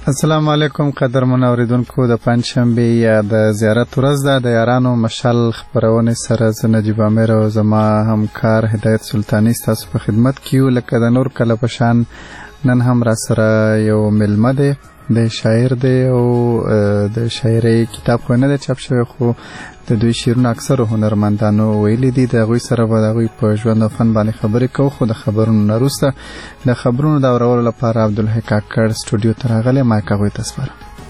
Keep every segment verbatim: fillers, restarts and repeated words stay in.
السلام علیکم قدرمن اوریدونکو د پنځشنبه یا د زیارت ورځ ده د یارانو مشال خبرونه سره ز نجیب امیر او زما همکار هدایت سلطانی تاسو په خدمت کیو لکه د نور کله پشان نن هم را سره یو ملمه ده د شاعر دی او د شاعري کتاب خو نه چاپ شوی خو د دوی شعرونه اکثر هنرمندانو ویلي دي د غوي سره به د غوي په ژوند او فن باندې خبرې کوو خو د خبرونو وروسته د خبرونو د اورولو لپاره عبدالحق کاکړ سټوډیو ته راغلی ما کوي تاسو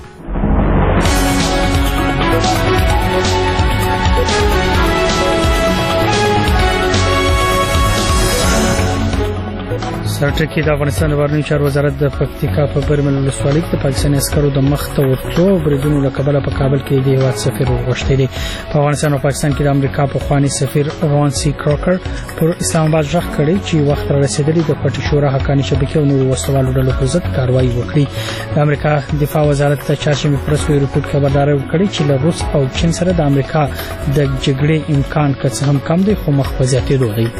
سرټکی د افغانستان د بهرنیو چارو وزارت د پکتیکا په برمل ولسوالۍ کې د پاکستاني عسکرو د مخ ته ورتلو بریدونو له کبله په کابل کې د هیواد سفیر وغوښتي دي. په افغانستان او پاکستان کې د امریکا په خواني سفیر روان سي کروکر پر اسلام آباد ځخ کړي چې وخت را رسیدلی د پټي شورا حقاني شبکې او نور وسوالو ډلو په ضد کاروایی وکړي. د امریکا دفاع وزارت ته چاشمي پرسوي رپورټ خبرداري ورکړي چې له روس او چین سره د امریکا د جګړې امکان که څه هم کم دی خو مخ په زیاتېدو دی.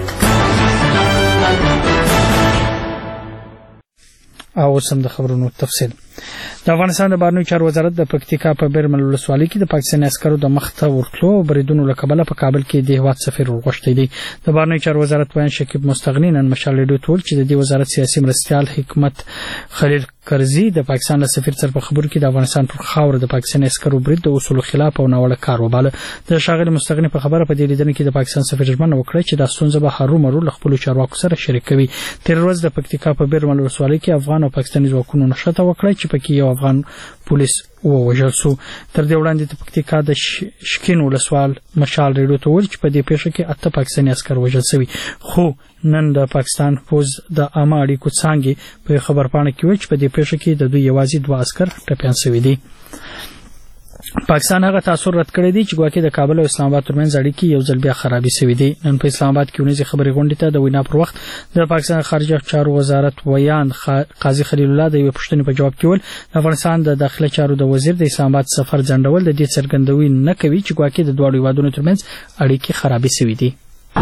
او سم د خبرونو تفصیل. د افغانستان د بهرنیو چارو وزارت د پکتیکا په برمل ولسوالۍ کې د پاکستاني عسکرو د مخ ته ورتلو بریدونو له کبله په کابل کې د هیواد سفیر وغوښتي دي. د بهرنیو چارو وزارت وایي شکیب مستغنی نن مشال ریډیو ټول چې د دې وزارت سیاسي مرستيال حکمت خلیل کرزي د پاکستان له سفیر سره په خبرو کې د افغانستان پر خاور د پاکستاني عسکرو برید د اصول خلاف او ناوړه کار وباله. د شاغل مستغنی په خبره په دې لیدنه کې د پاکستان سفیر ژمنه وکړه چې د ستونزې به هرو مرو له خپل چارواکو سره شریکوي. تیر ورځ د پکتیکا په برمل ولسوالۍ کې افغان او پاکستاني ځواکونو نشته وکړه چې پکې یو افغان پولیس ووژل شو. تر دې وړاندې د پکتیکا د شکین ولسوال مشال ریډیو ته ویل چې په دې پیښه کې اته پاکستاني عسکر وژل شوي خو نن د پاکستان پوز د عامه اړیکو څانګې په خبر پاڼه کې ویل چې په دې پیښه کې د دوی یوازې دوه عسکر ټپیان شوي دي. پاکستان هغه تاثیر رد کړی دی چې ګواکې د کابل او اسلام آباد ترمنځ اړیکې یو ځل بیا خرابې شوې دي. نن په اسلام آباد کې ونیزي خبري غونډې ته د وینا پر وخت د پاکستان خارجه چارو وزارت ویان قاضي خلیل الله د یو پښتنې په جواب کې ول د افغانستان د داخله چارو د وزیر د اسلام آباد سفر ځنډول د دې څرګندوي نه کوي چې ګواکې د دوه هیوادونو ترمنځ اړیکې خرابې شوې دي.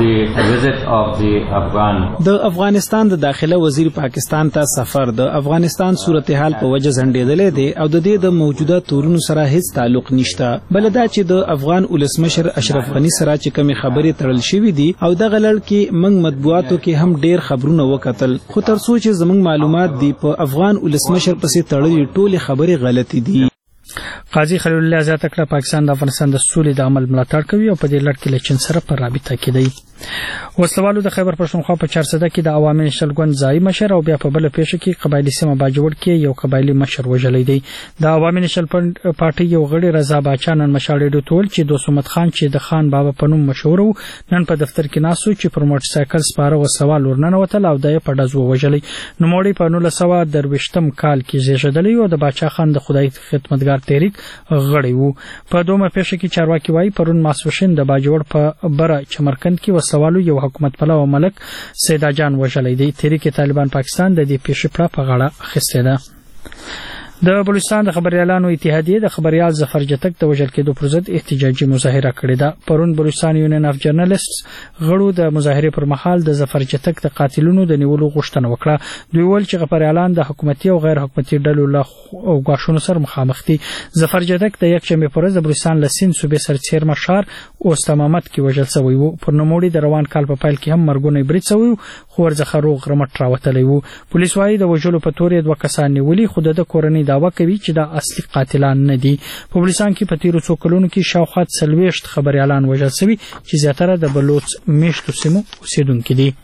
د افغانستان د داخله وزیر پاکستان ته سفر د افغانستان صورتحال په وجه ځنډېدلې دی او د دې د موجوده تورونو سره هیڅ تعلق نشته. بلدا چې د افغان ولسمشر اشرف غنی سره چې کومې خبرې تړل شوې دي او د غلړ کې موږ مطبوعاتو کې هم ډېر خبرونه وکتل خو تر څو چې زموږ معلومات دي په افغان ولسمشر پسې تړلې ټولې خبرې غلطي دي. قاضي خلیل الله زیاته کړه پاکستان د افغانستان د سولې د عمل ملاتړ کوي او په دې لړ کې له چین سره پر رابطه کې دی. وسلوالو د خیبر پښتونخوا په چارسده کې د عوامي شلګون ځای مشر او بیا په بل پیښه کې قبایلی سیمه باجوړ کې یو قبایلی مشر وژلې دی. د عوامي نشل پارټي یو غړي رضا باچا نن مشال ډیډو ټول چې دوسمت خان چې د خان بابا په نوم مشهور وو نن په دفتر کې ناسو چې پر موټر سایکل سپاره وسوال ورننه وتل او د په دزو وژلې. نوموړي په نولس سوه درويشتم کال کې زیږیدلی او د باچا خان د خدای خدمتګار تحریک غړی وو. په دومره پیښه کې چارواکي وایي پرون ماسوشین د باجوړ په بره چمرکند کې وسوالو یو حکومت پلو ملک سیدا جان وژلې دی. تحریک طالبان پاکستان د دې پیښې په غاړه اخیسته ده. د بلوچستان د خبريالانو اتحادیه د خبريال ظفر جتک د وژل کېدو پر ضد احتجاجي مظاهره کړې ده. پرون بلوچستان یونین اف جرنالستس غړو د مظاهره پر مهال د ظفر جتک د قاتلونو د نیولو غوښتنه وکړه. دوی ول چې خبريالان د حکومتي او غیر حکومتي ډلو له غواښونو سره مخامخ دي. ظفر جتک د یک شنبه پر ورځ د بلوچستان لسین صوبې سرچیر مشار او استمامت کې وژل شوی وو. پر نوموړي د روان کال په پایل کې هم مرګونه برید شوی خو ورځخه روغ رمټ راوتلی وو. پولیس وايي د وژلو په تورې دوه کسان نیولي خو د کورنۍ داوا کوي چې دا اصلي قاتلان نه دي. په بلوچستان کې په تیرو څو کلونو کې شاوخوا څلوېښت خبريالان وژل شوي چې زیاتره د بلوچ میشتو سیمو اوسیدونکي دي.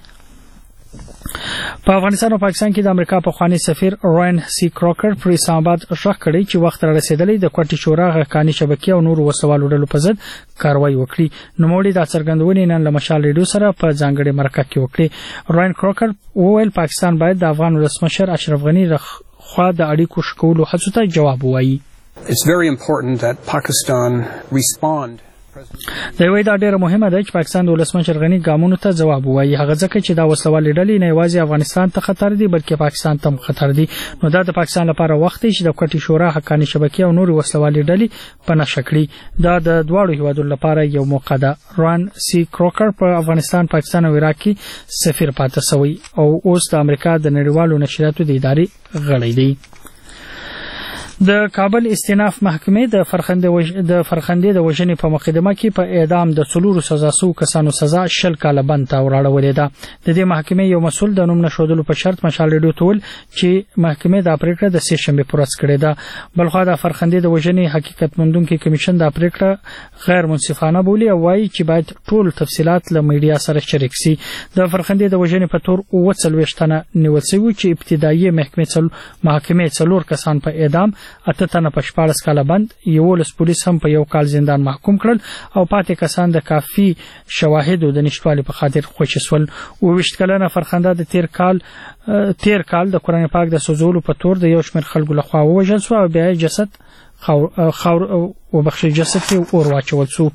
په افغانستان او پاکستان کې د امریکا په خواني سفیر روان سي کروکر پر اسلام آباد ښخ کړي چې وخت را رسیدلی د کوټي شورا حقاني شبکې او نور وسوالو ډلو په ضد کاروایی وکړي. نوموړي د څرګندونې نن له مشال ریډیو سره په ځانګړي مرکه کې وکړي. روان کروکر وویل پاکستان باید د افغان ولسمشر اشرف غنی خوا د اړیکو شکولو هڅو ته جواب ووایي. It's very important that Pakistan respond. د وی دا ډیره مهمه ده چې پاکستان د ولسمشر غنی ګامونو ته جواب ووایي. هغه ځکه چې دا وسوالې ډلې نه یوازې افغانستان ته خطر دي بلکې پاکستان ته خطر دي. نو دا د پاکستان لپاره وخت دی چې د کوټي شورا حقاني شبکې او نور وسوالې ډلې په نشه کړي. دا د دواړو هیوادونو لپاره یو موقع ده. روان سي کروکر په افغانستان، پاکستان او عراق کې سفیر پاتې شوی او اوس د امریکا د نړیوالو نشریاتو د ادارې غړی دی. د کابل استیناف محکمې د فرخنده وج... د فرخنده د وژنې په مقدمه کې په اعدام د څلورو سزا سو کسانو سزا شل کاله بند ته وراړولې ده. د دې محکمې یو مسول د نوم نشودلو په شرط مشال ریډیو تول چې محکمې د پریکړه د سه شنبه پر ورځ کړې ده. بلخو د فرخنده د وژنې حقیقت موندونکو کمیشن د پریکړه غیر منصفانه بولی او وايي چې باید ټول تفصيلات له میډیا سره شریک شي. د فرخنده د وژنې په تور او څلويشتنه نیول شوی چې ابتدایي محکمې څل محکمې څلور کسان په اعدام، اته تنه په شپاړس کاله بند، یولس پولیس هم په یو کال زندان محکوم کړل او پاتې کسان د کافي شواهدو د نشټوالي په خاطر خوشي سول. او وشت کلنه فرخنده د تیر کال تیر کال د قرآن پاک د سوزولو په تور د یو شمېر خلکو لخوا وژل شو او بیا جسد خاور او بخښي جسد کې اور واچول شو.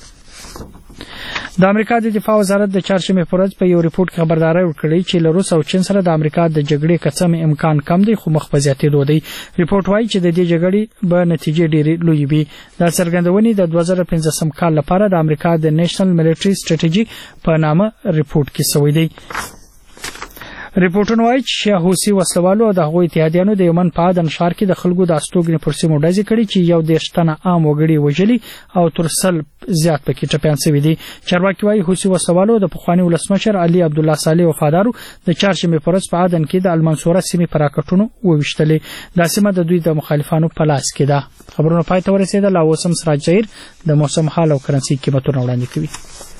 د امریکا د دفاع وزارت د چهارشنبه په ورځ په یو ریپورت کې خبرداري ورکړې چې له روس او چین سره د امریکا د جګړې کڅم امکان کم دی خو مخ په زیاتېدو دی. ریپورت وايي چې د دې جګړې به نتیجې ډېرې لوی وي. د څرګندونې د دوه زره پنځه کال لپاره د امریکا د نېشنل ملټري سټریټیجي په نامه ریپورت کې شوی دی. ریپورټونه وايي چې حوثي وسلوالو او د هغوی اتحادیانو د یمن په عدن ښار کې د خلکو د استوګنې پر سیمو ډزې کړي چې یو دېرش تنه عام وګړي وژلي او تر سل زیات پکې ټپیان شوي دي. چارواکي وايي حوثي وسلوالو د پخواني ولسمشر علي عبدالله صالح وفادارو د چهارشنبې په ورځ په عدن کې د المنصوره سیمې په راکټونو وویشتلې. دا سیمه د دوی د مخالفانو په لاس کې ده. خبرونه پای ته ورسېدل او اوس هم سراج ظهیر د موسم حال او کرنسي قیمتونه وړاندې کوي.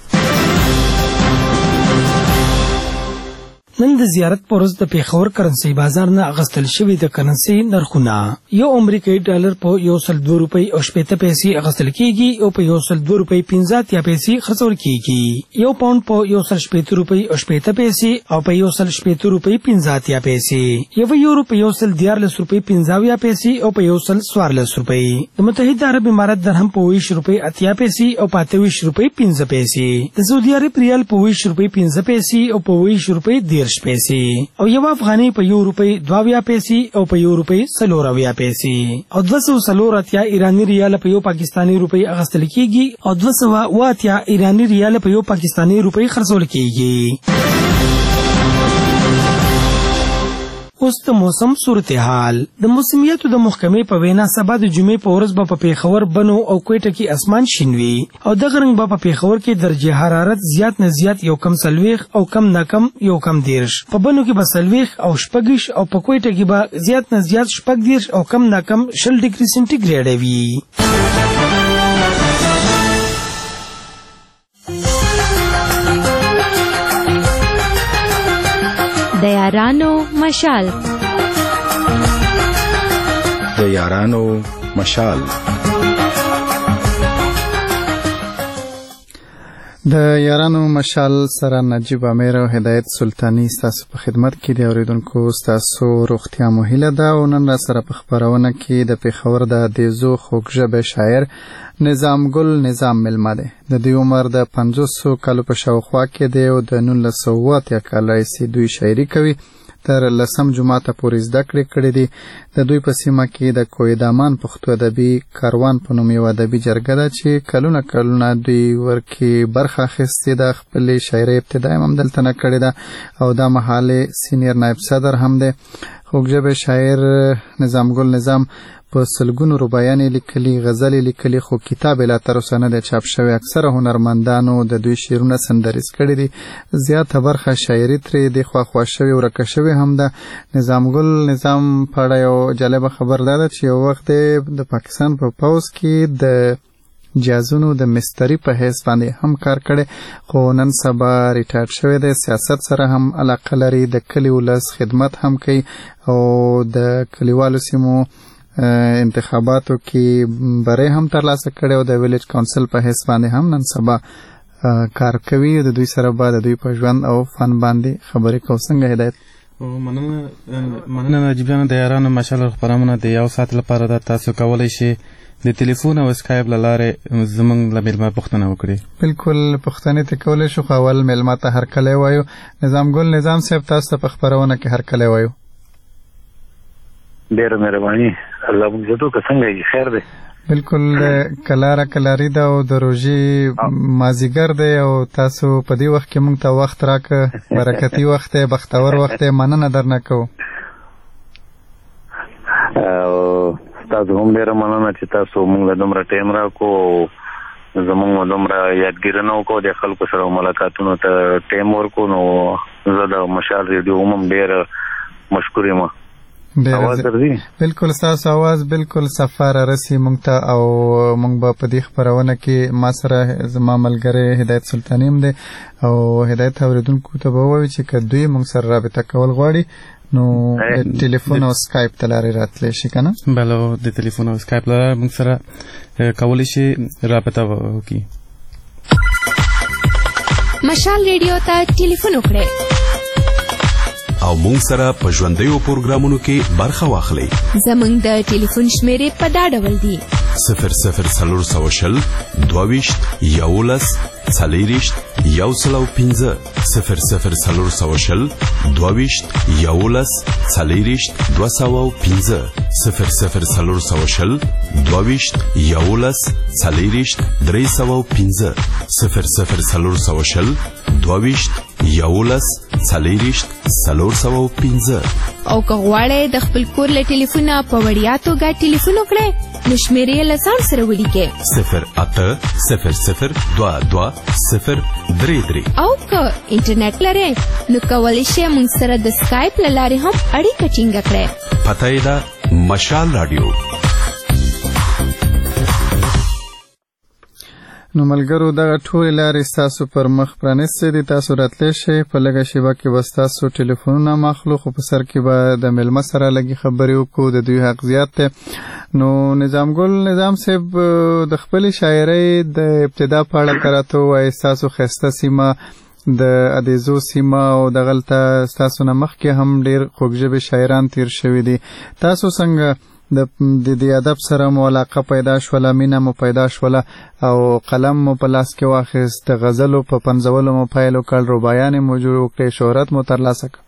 نن د زیارت پر ورځ د پیښور کرنسي بازار نه اغستل شوی د کرنسي نرخونه یو امریکایي ډالر په یو سل دوه روپۍ او شپږ پیسې اغستل کیږي او په یو سل دوه روپۍ پنځه اتیا پیسې خرڅول کیږي. یو پاوند په یو سل شپږ روپۍ او شپږ پیسې او په یو سل شپږ روپۍ پنځه اتیا پیسې. یو یورو په یو سل دیارلس روپۍ پنځه اویا پیسې او په یو سل څوارلس روپۍ. د متحده عرب امارات درهم په ویش روپۍ اتیا پیسې او په اته ویش روپۍ پنځه پیسې. د سعودي عرب ریال په ویش روپۍ پنځه پیسې او په ویش روپۍ دیرش پیسې او یو افغاني په یو روپۍ دوه اویا پیسې او په یو روپۍ څلور اویا پیسې او دوه سوه څلور اتیا ایراني ریال په یو پاکستاني روپۍ اغستل کیږي او دوه سوه اوه اتیا ایراني ریال په یو پاکستاني روپۍ خرڅول کیږي. اوس د موسم صورتحال. د موسمیاتو د محکمې په وینا سبا د جمعې په ورځ به په پیښور بنو او کوټه کې اسمان شین وي او دغه رنګ به په پیښور کې درجه حرارت زیات نه زیات یو کم سلويخ او کم نه کم یو کم دیرش، په بنو کې به سلويخ او شپږش او په کوټه کې به زیات نه زیات شپږ دیرش او کم نه کم شل ډیګري سنټیګریډ وي. د یارانو مشال د یارانو مشال د یارانو مشال سره نجیب امیر او هدایت سلطانی ستاسو په خدمت کې دی. اوریدونکو ستاسو روغتیا مو هیله ده او نن را سره په خبرونه کې د پیښور د دیزو خوږژبه شاعر نظام ګل نظام ملما دی. د دوی عمر د پنځوسو کالو په شاوخوا کې دی او د نولس سوه اتیا کال راهیسې دوی شاعري کوي. تر لسم جماعته پورې زده کړې کړې دي. د دوی په سیمه کې د کوهدامان پښتو ادبي کاروان په نوم یو ادبي جرګه ده چې کلونه کلونه دوی ورکې برخه اخیستې ده. خپلې شاعرۍ ابتدا هم دلته نه کړې ده او دا مهال سینیر نایب صدر هم دی. خوږژبه شاعر نظام ګل نظام په سلګونو رباعیانې لیکلي، غزلې لیکلي، خو کتاب لا تر اوسه نه دی چاپ شوی. اکثره هنرمندانو د دوی شعرونه سندریز کړي دي. زیاته برخه شاعري ترې د خواخوا شوې ورکه شوې هم ده. نظام ګل نظام په اړه یو جالبه خبر دا ده چې یو وخت د پاکستان په پوځ کې د جازونو د مستری په حیث باندې هم کار کړي خو نن سبا ریټایر شوی دی. سیاست سره هم علاقه لري، د کلي ولس خدمت هم کوي او د کلیوالو سیمو انتخاباتو کې بری هم ترلاسه کړي او د ویلیج کونسل په حیث باندې هم نن سبا کار کوي. د دوی سره به د دوی په ژوند او فن باندې خبرې کوو. څنګه هدایت؟ مننه مننه نجیب جان. د یارانو مشال خبرونه د یو ساعت لپاره د تاسو کولای شي د ټلیفون او اسکایپ له لارې زمونږ له میلمه پوښتنه وکړي. بالکل پوښتنې ته کولی شو خو اول میلمه ته هرکلی وایو. نظام ګل نظام صاحب تاسو ته په خپرونه کې هرکلی وایو. ډېره مهرباني. الله مونږ زدو که څنګه یې خیر دی؟ بالکل کلاره کلاري ده او د روژې مازیګر دی او تاسو په دې وخت کې موږ ته وخت راکړه. برکتي وخت دی، بختور وخت دی. مننه درنه کوو. تاسو هم ډېره مننه چې تاسو موږ له دومره ټایم راکړو، زموږ دومره یادګیرنه وکړو، د خلکو سره ملاقاتونو ته ټایم ورکړو. نو زه د مشال ریډیو هم ډېر مشکور یم. آواز درځي؟ بالکل، ستاسو آواز بالکل سفر رسي مونږ ته، او مونږ به په دې خپرونه کې ما سره زما ملګری هدایت سلطاني هم دی، او هدایت اوریدونکو ته به ووایي چې که دوی مونږ سره رابطه کول غواړي نو د ټلیفون او سکایپ ته لارې راتلی شي که نه؟ بله، د ټلیفون او سکایپ لاره مونږ سره کولی شي رابطه وکړي. مشال ریډیو ته ټلیفون وکړئ او مونږ سره په ژوندیو پروګرامونو کې برخه واخلئ. زمونږ د ټلیفون شمیرې په دا ډول دي: صفر صفر څلور سوه شل دوه ویشت یولس څلېرویشت یو سل او پنځه، صفر صفر څلور سوه شل دوه ویشت یولس څلېرویشت دوه سوه او پنځه، صفر صفر څلور سوه شل دوه ویشت یولس څلېرویشت درې سوه او پنځه، صفر صفر څلور سوه شل دوه ویشت یولس څلېرویشت څلور سوه او پنځه. او که غواړئ د خپل کور له ټلیفونه په وړیا توګه ټلیفون وکړئ نو شمیرې یې له ځان سره ولیکئ: صفر اته صفر صفر دوه دوه صفر درې درې. او که انټرنیټ لرئ نو کولی شئ موږ سره د سکایپ له لارې هم اړیکه ټینګه کړئ. پته یې ده مشال راډیو. نو ملګرو دغه ټولې لارې ستاسو پر مخ پرانیستې دي، تاسو راتلی شئ. په لږه شیبه کې به ستاسو ټلیفونونه ماخلو، خو په سر کې به د میلمه سره لږې خبرې وکړو، د دوی حق زیات دی. نو نظام ګل نظام صاحب د خپلې شاعرۍ د ابتدا په اړه که راته ووایئ، ستاسو ښایسته سیمه د ادیزو سیمه او دغلته ستاسو نه مخکې هم ډېر خوږژبې شاعران تیر شوي دي. تاسو څنګه د دې ادب سره مو علاقه پیدا شوله، مینه مو پیدا شوله او قلم مو په لاس کې واخیست، د غزلو په پنځولو مو پیل وکړ، رباعیانې مو جوړ کړې، شهرت مو ترلاسه کړ؟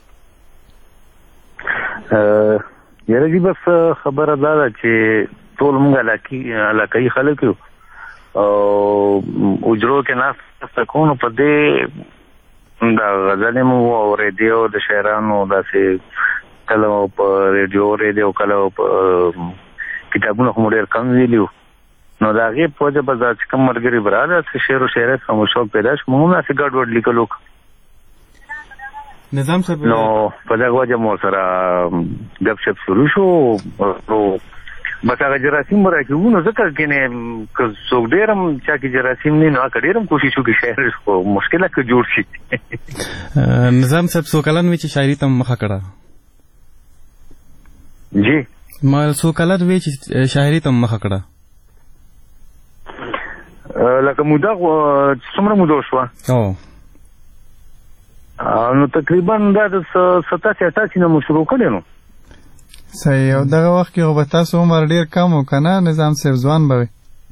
یاره جي بس خبره دا ده چې ټول موږ علاقایي خلک یو او اجرو کې ناسته کوو، نو په دې د غزلې مو اورېدې او د شاعرانو داسې کله په ریډیو اورېدې، کله په کتابونو خو مو ډېر کم ویلي وو. نو د هغې په وجه به دا چې کوم ملګري به راغله چې شعر و شاعرۍ څخه مو شوق پیدا شو، موږ هم داسې ګډ وډ لیکل وکړو. نظام صاحب نو په دغه وجه مو سره ګپ شپ شروع شو. نو بس هغه جراثیم به راکېږو، نو ځکه کینې که څوک ډېر هم چا کې جراثیم نه نو هغه ډېر هم کوشش وکړي شاعر خو مشکله که جوړ شي. نظام صاحب څو کلن وي چې شاعري ته مخه کړه؟ جی ما څو کلن وي چې شاعري ته مخه کړه؟ لکه موده څومره موده شوه؟ او نو تقریبا دا د ستاسي اټاسي نه مو شروع کړی. نو صحیح. او دغه وخت کې خو به تاسو عمر ډېر کم و که نه نظام صاحب؟ ځوان به وي؟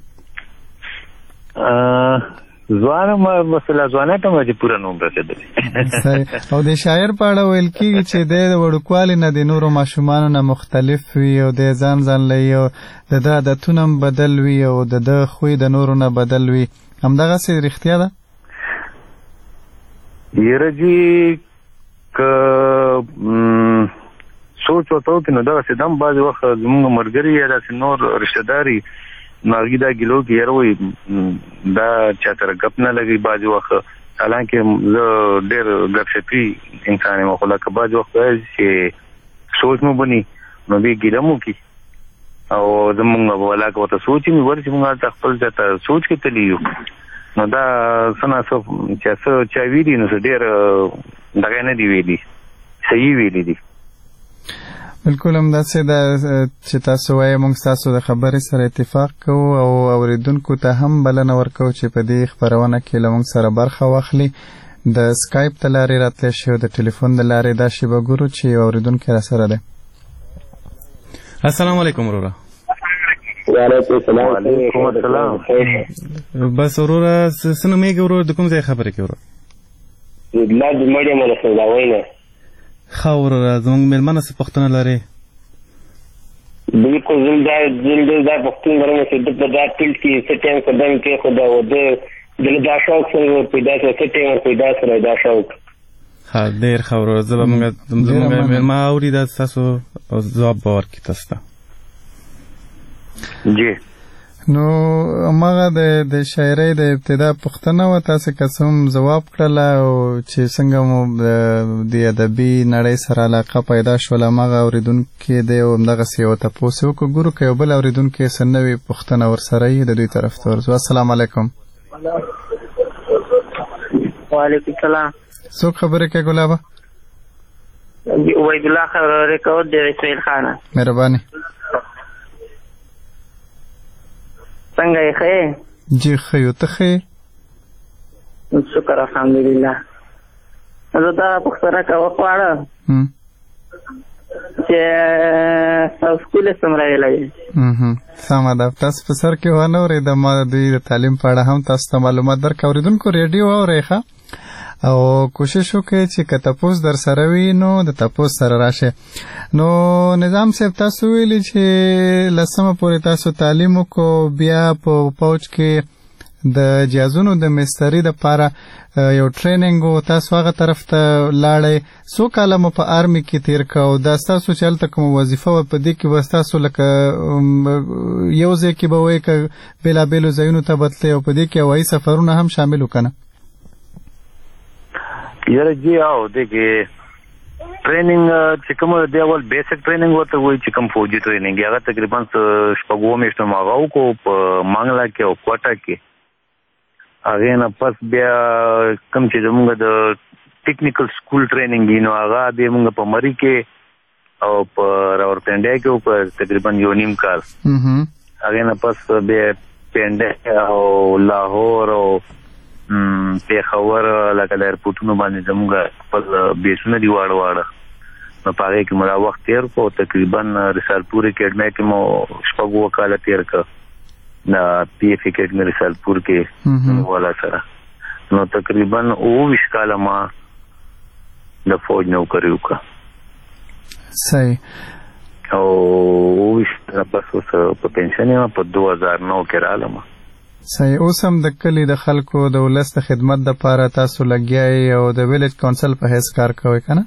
ځوان هم بس لا ځوانۍ ته مې پوره نه وم رسېدلی. صحیح. او د شاعر په اړه ویل کېږي چې دی د وړوکوالي نه د نورو ماشومانو نه مختلف وي او دی ځان ځان لري او د ده عادتونه هم بدل وي او د ده خوی د نورو نه بدل وي. همدغسې رښتیا ده؟ یاره جي که سوچ ورته وکړي نو دغسې ده هم بعضې وخت زمونږ ملګري یا داسې نور رشته دار وي نو هغوی دا ګیله وکړي یاره وایي دا چا سره ګپ نه لګوي بعضې وخت، حالانکې زه ډېر ګپ شپي انسان یم، خو لکه بعضې وخت وایي چې سوچ مو بني نو بیا ګیله مو وکړي او زمونږ ولاکه ورته سوچ یې مې ور چې مونږ هلته خپل ځای ته سوچ کې تللي یو. نو دا څه ناڅه چې څه چا ویلي نو څه ډېر دغه نه دي ویلي، صحیح ویلي دي. بالکل همداسې ده چې تاسو وایئ، موږ ستاسو د خبرې سره اتفاق کوو او اورېدونکو ته هم بلنه ورکوو چې په دې خپرونه کې له موږ سره برخه واخلي. د سکایپ د لارې راتلی شي او د ټلیفون د لارې دا شی به ګورو چې یو اورېدونکی را سره دی. السلام علیکم وروره. وعلیکم السلام. وعلیکم السلام. بس وروره څه نومېږي وروره، د کوم ځای خبرې کوې وروره؟ لا د مړې مله سوداوۍ نه. ښه وروره زموږ مېلمه څه پوښتنه لرې؟ بالکل زه دا زه دا پوښتنه لرم چې ده په دا فیلډ کې څه ټایم قدم کېښوده او ده دله دا شوق څنګه ور پیدا شو، څه ټایم ور پیدا سره دا شوق؟ ښه ډېر ښه وروره، زه به زموږ مېلمه اوري دا ستاسو ځواب به ورکړي تاسو ته. جی نو ماغه د د شاعرۍ د ابتدا پښتنه و تاسو قسم جواب کړل او چې څنګه مو د ادبي نړۍ سره علاقه پیدا شول ماغه اوریدونکو د یو دغه سیو ته پوسو کو ګورو کې بل اوریدونکو سنوي پښتنه ور سره د دوی طرف ته ورځو السلام علیکم وعلیکم السلام څو خبره کې ګلابه وحید الله خبره کوي د اسماعیل خان مهرباني څنګه یې ښه جی خیو ته ښه شکر الحمدلله زه دا پښتنه کوه خواړه چې سکول سمره لګي هم سم ده تاسو په سر کې ونه ورې د ما د تعلیم په اړه هم تاسو ته معلومات درکوریدونکو ریډیو اورېخه او کوشش وکړئ چې که تاسو در سره وي نو د تاسو سره راشه نو نظام صاحب تاسو ویلي چې لسمه پورې تاسو تعلیم وکړو بیا په پوج کې د جازونو د مستری د لپاره یو ټریننګ او تاسو هغه طرف ته لاړې سو کاله مو په آرمي کې تیر کاو دا تاسو چلته کوم وظیفه و په دې کې وستاسو لکه یو ځای کې به وای ک بلا بیلو ځایونو ته بتلې او په دې کې وای سفرونه هم شامل وکنه یاره جی او دغه ټریننګ چې کوم دی اول بیسیک ټریننګ ورته وایي چې کوم فوجي ټریننګ هغه تقریبا شپږو میاشتو ماغاو کو په مانګلا کې او کوټا کې هغه نه پس بیا کوم چې زموږ د ټیکنیکل سکول ټریننګ نو هغه به موږ په مری کې او په راورپنډیا کې په تقریبا یو نیم کال هغه نه پس بیا پنډه او لاهور او پیښور لکه د ایرپورټونو باندې زموږ خپل بیسونه دی واړه واړه نو په هغې کې مو دا وخت تېر کړو تقریبا رسالپور اکیډمۍ کې مو شپږ کاله تېر کړه د پی ایف اکیډمۍ رسالپور کې والا سره نو تقریبا اووه ویشت کاله ما د فوج نوکري وکړه صحیح او اووه ویشت نه پس اوس په پنشن یم په دوه هزار نو کې رالم صحیح اوس هم د کلی د خلکو د ولس د خدمت لپاره تاسو لګیای او د ویلیج کونسل په هیڅ کار کوي کنه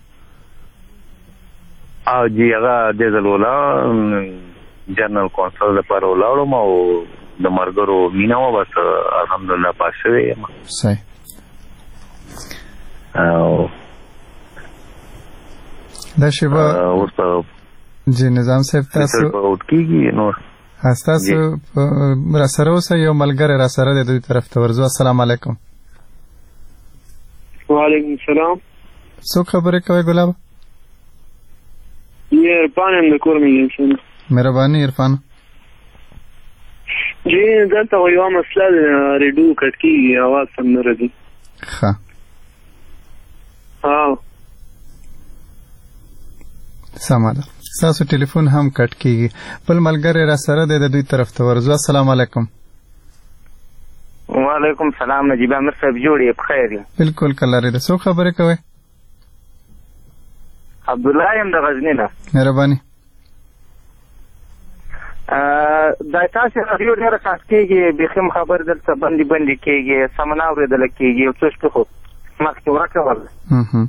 او جی هغه د زلولا جنرال کونسل لپاره ولاړم او د مرګرو مینا و بس الحمدلله پاس شوی یم صحیح او دا شیبه اوس په جی نظام صاحب تاسو اوټ کیږي نو تاسو را سره اوسه یو ملګری را سره د دوی طرف ته ورځو السلام علیکم وعلیکم السلام څو خبرې کوي ګلاب یې عرفان هم د کور مې انسان مهرباني عرفان جی دلته یو مسله د ریډیو کټ کیږي اواز سم نه راځي ښه ها سمه ده تاسو ټلیفون هم کټ کیږي بل ملګری را سره د دوی طرف ته ورځو السلام علیکم وعلیکم السلام نجیب امیر صاحب جوړې بخیر بالکل کلارې ده څو خبرې کوي عبد الله يم د غزنی نه مهرباني دا تاسو راډیو ډیره تاسو کېږي بخیم خبر درته باندې باندې کېږي سمنا اورېدل کېږي او څه خو مخکې ورکول هم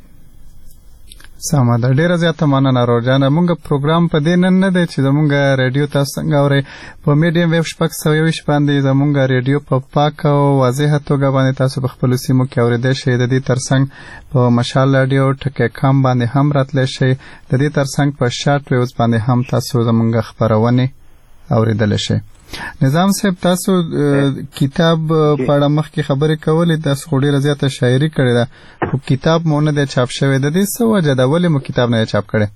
سمه ده ډیره زیاته مننه روزانه مونږ پروګرام په دې نن نه دی چې زمونږ ریډیو تاسو څنګه اورئ په میډیم ویو شپږ سوه یوویشت باندې زمونږ ریډیو په پاک او واضحه توګه باندې تاسو په خپلو سیمو کې اورېدی شئ د دې ترڅنګ په مشال راډیو ټکی کام باندې هم راتلی شئ د دې ترڅنګ په شارټ ویوز باندې هم تاسو زمونږ خپرونې اورېدلی شئ نظام صاحب تاسو کتاب په اړه مخکې خبرې کولې تاسو خو ډېره زیاته شاعري کړې ده خو کتاب مو نه دی چاپ شوی د دې څه وجه ده ولې مو کتاب نه دی چاپ کړی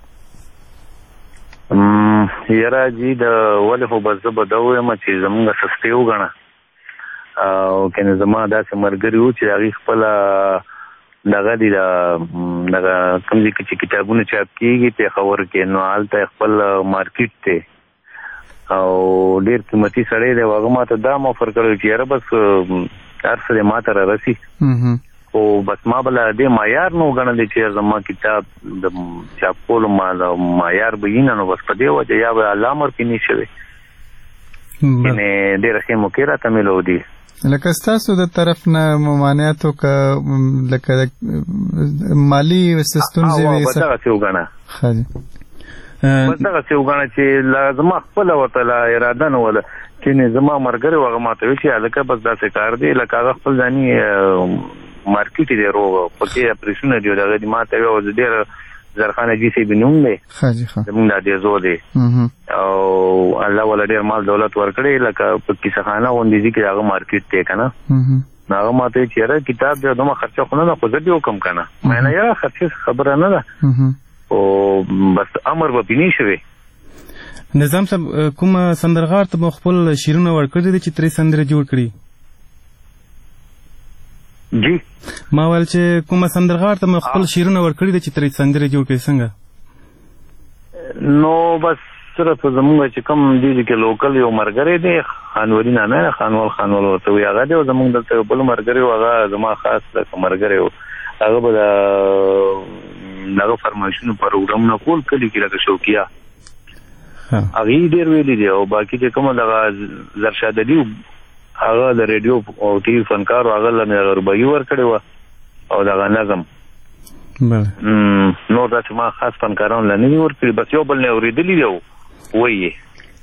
یاره جي د ولې خو بس زه به دا ووایم چې زمونږ سستې وګڼه او کنه زما داسې ملګري وو چې هغوی خپله دغه دي دغه کوم ځای کې چې کتابونه چاپ کېږي پېښور کې نو هلته خپل مارکیټ دی او ډیر قیمتي سړی دی هغه ماته دا مفر کړی چې یاره بس هر څه دی ماته را رسي خو بس ما بله دې معیار نه وګڼلی چې زما کتاب د چاپ کولو ما معیار به وي نه نو بس په دې وجه یا به الله امر کې نه شوی یعنې ډېره ښې موقع راته میلاودي لکه ستاسو د طرف نه ممانعاتو که لکه مالي ستونزې وي دغسې وګڼه ښه دي بس دغه څه وګڼه چې لازم خپل ورته لا اراده نه ولا چې زما مرګره وغه ماته وی چې الکه بس داسې کار دی لکه هغه خپل ځاني مارکیټ دی روغ پکې اپریشن دی دغه د ماته یو ډیر زرخانه جی سی بنوم دی خاجي خا زمونږ د دې زو دی او الله ولا ډیر مال دولت ورکړي لکه په کیسه خانه غونډې دي کې هغه مارکیټ دی کنه هغه ماته چې کتاب دی دومره خرچه خو نه خو زه دې وکم کنه مې نه یا خرچه خبره نه ده او بس امر به بنی شوی نظام صاحب کوم سندرغار ته خپل شیرونه ورکړي دي چې ترې سندره جوړ کړي جی ما ول چې کوم سندرغار ته خپل شیرونه ورکړي دي چې ترې سندره جوړ کړي څنګه نو بس صرف زمونږ چې کوم دي چې لوکل یو مرګري دی خانوري نه نه خانول خانول ورته وي هغه دی زمونږ دلته بل مرګري هغه زما خاص د مرګري هغه به دغه فرمایشونو پروګرام نه کول کلی کې لکه شوکیا هغه ډیر ویلي دی او باقي چې کوم دغه زرشاد علي هغه د ریډیو او ټي وي فنکار هغه له ربعي ورکړی و او دغه نظم نو دا چې ما خاص فنکاران له نه ورکړي بس یو بل نه اورېدلی دی وایي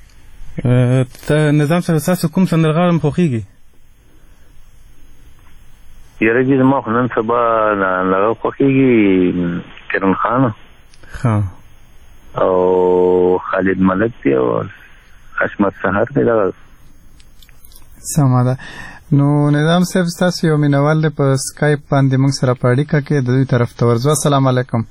ته نظام سره تاسو کوم سندرغاړم خوښیږي یاره جی زما خو نن سبا هغه خوښیږي کرن خان ها او خالد ملک دی او حشمت سحر دی دغه سمه ده نو نظام صاحب تاسو یو مینوال په سکایپ باندې موږ سره په اړیکه کې د دوی طرف ته ورځو السلام علیکم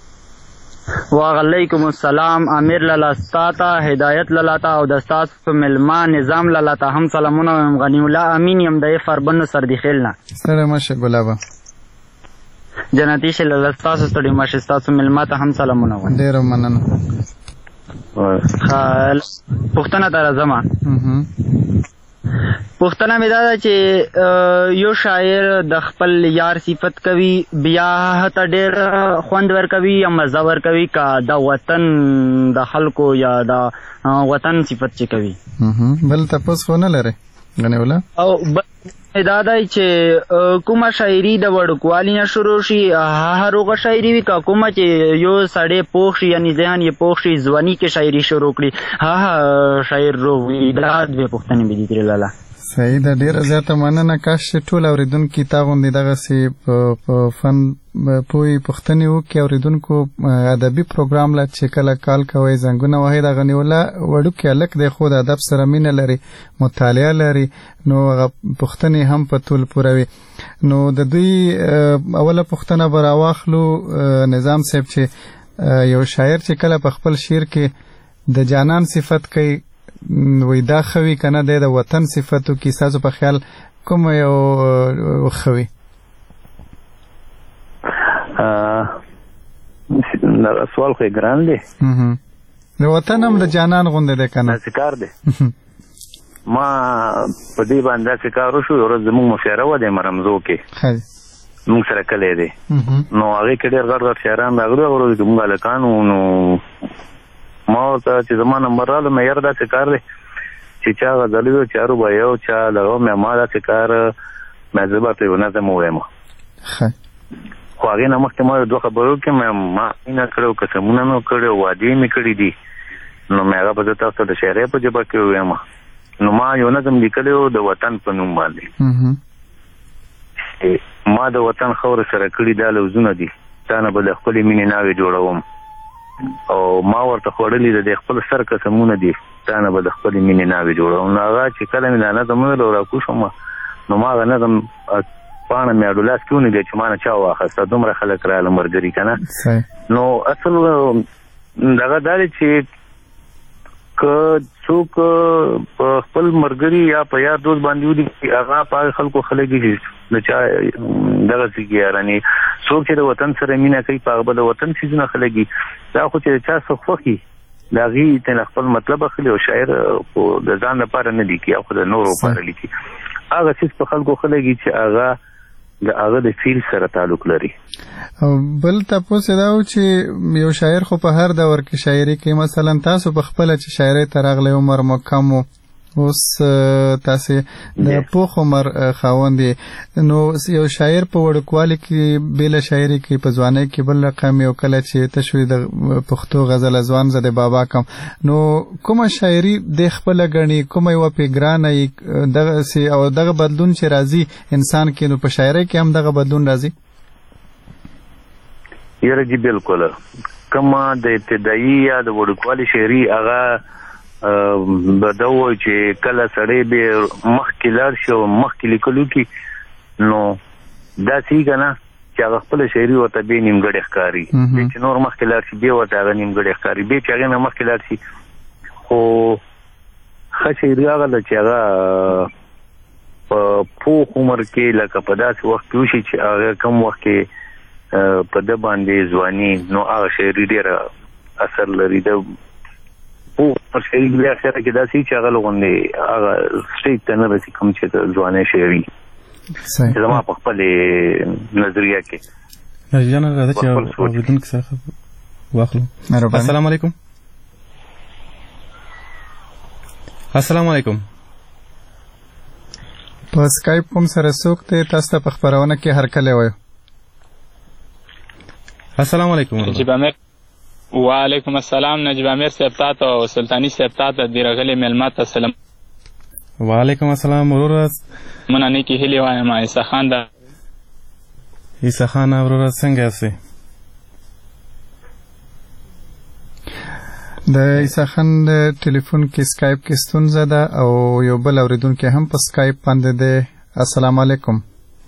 وعلیکم السلام امیر لالا ستاته هدایت لالا ته او د تاسو ملمان نظام لالا ته هم سلامونه غنی الله امین یم د فربن سردی خیلنا سلام ماشه ګلابا جنتی شه لالا تاسو ستړي ماشه تاسو ملما ته هم سلامونه و ډیر مننه خال پښتنه تر زما پښتنه مې دا چې یو شاعر د خپل یار صفت کوي بیا ته ډېر خوند ورکوي یا مزه ورکوي که د وطن د خلکو یا د وطن صفت چې کوي بل تپوس خو نه لري غنی ولا او دا دی چې کومه شاعري د وړوکوالي نه شروع شي هغه شاعري وي که کومه چې یو سړی پوخ شي یعنې ذهن یې پوخ شي ځواني کې شاعري شروع کړي هغه شاعر وي دا دوې پوښتنې مې دي ترې لاله صحیح ده ډیره زیاته مننه کاش چې ټول اورېدونکي تا غوندې دغسې په فن پوهې پوښتنې وکړي اورېدونکو ادبي پروګرام له چې کله کال کوئ زنګونه وهئ د غنیوله وړوکی هلک دی خو د ادب سره مینه لري مطالعه لري نو هغه پوښتنې هم په طول پوروي نو د دوی اوله پوښتنه به راواخلو نظام صاحب چې یو شاعر چې کله په خپل شعر کې د جانان صفت کوي وی دا خوي کنه د وطن صفاتو کې سازو په خیال کوم یو خوي ا سوال خو ګران دی د وطن هم د جانان غونډه ده کنه ذکر دی ما په دې باندې ذکر وشو ورځ زموږ مشاعره و د مرمزو کې خیر موږ سره کله دی نو هغه کې ډېر غړ غړ شاعران راغلي ورو موږ لکانو نو ما ته چې زما نمبر رااله مې یاره داسې کار دی چې چا غزلي وي چا رباعي او چا دغه مې ما داسې کار مې زه به ته یو نظم ووایم خو هغې نه مخکې ما دوه خبرو کې مې ما مینه کړې قسمونه مې کړي وعدې مې کړي دي نو مې هغه به زه تاسو ته د شاعرۍ په ژبه کې ووایم نو ما یو نظم لیکلی و د وطن په نوم باندې ما د وطن خاورې سره کړي دا لوزونه دي تا نه به د خپلې مینې ناوې جوړوم او ما ورته خوړلي د خپل سر قسمونه دي تا نه به د خپلې مینې ناوې جوړوم نو هغه چې کله مې دا نظم وویل او راکوز شوم نو ما هغه نظم پاڼه مې اډولاس کې ونیوله چې ما نه چا واخیسته دومره خلک راغله ملګري که نه نو اصل دغه دا دی چې که څوک په خپل ملګري یا په یار دوست باندې ودي هغه په هغه خلکو خلک دي د چا دغسې کې یارانې څوک چې د وطن سره مینه کوي په هغه به د وطن څیزونه خلک دي دا خو چې د چا څه خوښي د هغې ته خپل مطلب اخلي او شاعر خو د ځان لپاره نه لیکي یا خو د نورو لپاره لیکي هغه څیز په خلکو خلک دي چې هغه د هغه د فیل سره تعلق لري بل تاسو دا و چې یو شاعر خو په هر دور کې شاعري کوي مثلا تاسو په خپل چې شاعرۍ ته راغلی عمر مو کم و اوس تاسو د پوخ عمر خاوند نو یو شاعر په وړوکوالي کې بل شاعري کې په ځوانۍ کې بل رقم یو کله چې تشوي د پښتو غزل ځوان زده بابا کم نو کومه شاعري د خپل غني کومه یو پیګرانه دغه سي او دغه بدلون چې راځي انسان کې نو په شاعري کې هم دغه بدلون راځي یره جی بالکل کما د ابتدایي یا د وړوکوالي شاعري هغه بدو چې کله سړی به مخکې لاړ شي او مخکې لیکلو کې نو داسې کنه چې هغه خپل شاعري ورته به نیمګړی ښکاري چې نور مخکې لاړ شي بیا ورته هغه نیمګړی ښکاري بیا چې هغه نه مخکې لاړ شي خو ښه شاعري هغه ده چې هغه په پوخ عمر کې لکه په داسې وخت کې وشي چې هغه کم وخت کې په ده باندې ځواني نو هغه شاعري ډېره اثر لري د او شاعري بیا اخره کې داسې چې هغه لغونې هغه سټیج ته نه رسي کوم چې د ځوانۍ شاعري چې زما په خپل نظریه کې نرجان راځه چې اوریدونکو سره واخلو السلام علیکم السلام علیکم په سکایپ کوم سره څوک ته تاسو ته په خبرونه کې هر کله وایو السلام علیکم نجیب امیر وعلیکم السلام نجیب امیر صاحب تاسو او سلطانی صاحب تاسو د رغلې ملمت السلام وعلیکم السلام ورور مننه کې هلي وایم عیسی خان دا عیسی خان ورور څنګه یاست د عیسی خان ټلیفون کې سکایپ کې ستونزه ده او یو بل اوریدونکو هم په سکایپ باندې ده السلام علیکم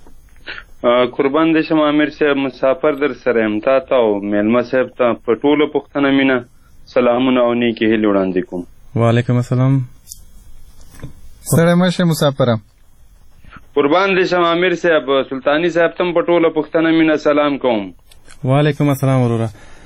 قربان دې شم امیر صاحب مسافر در سره ام تا ته او میلمه صاحب ته په ټولو پښتنه مینه سلامونه او نیکی هیلې وړاندې کوم وعلیکم السلام سره مشه مسافر قربان دې شم امیر صاحب سلطانی صاحب تم په ټولو پښتنه مینه سلام کوم وعلیکم السلام وروره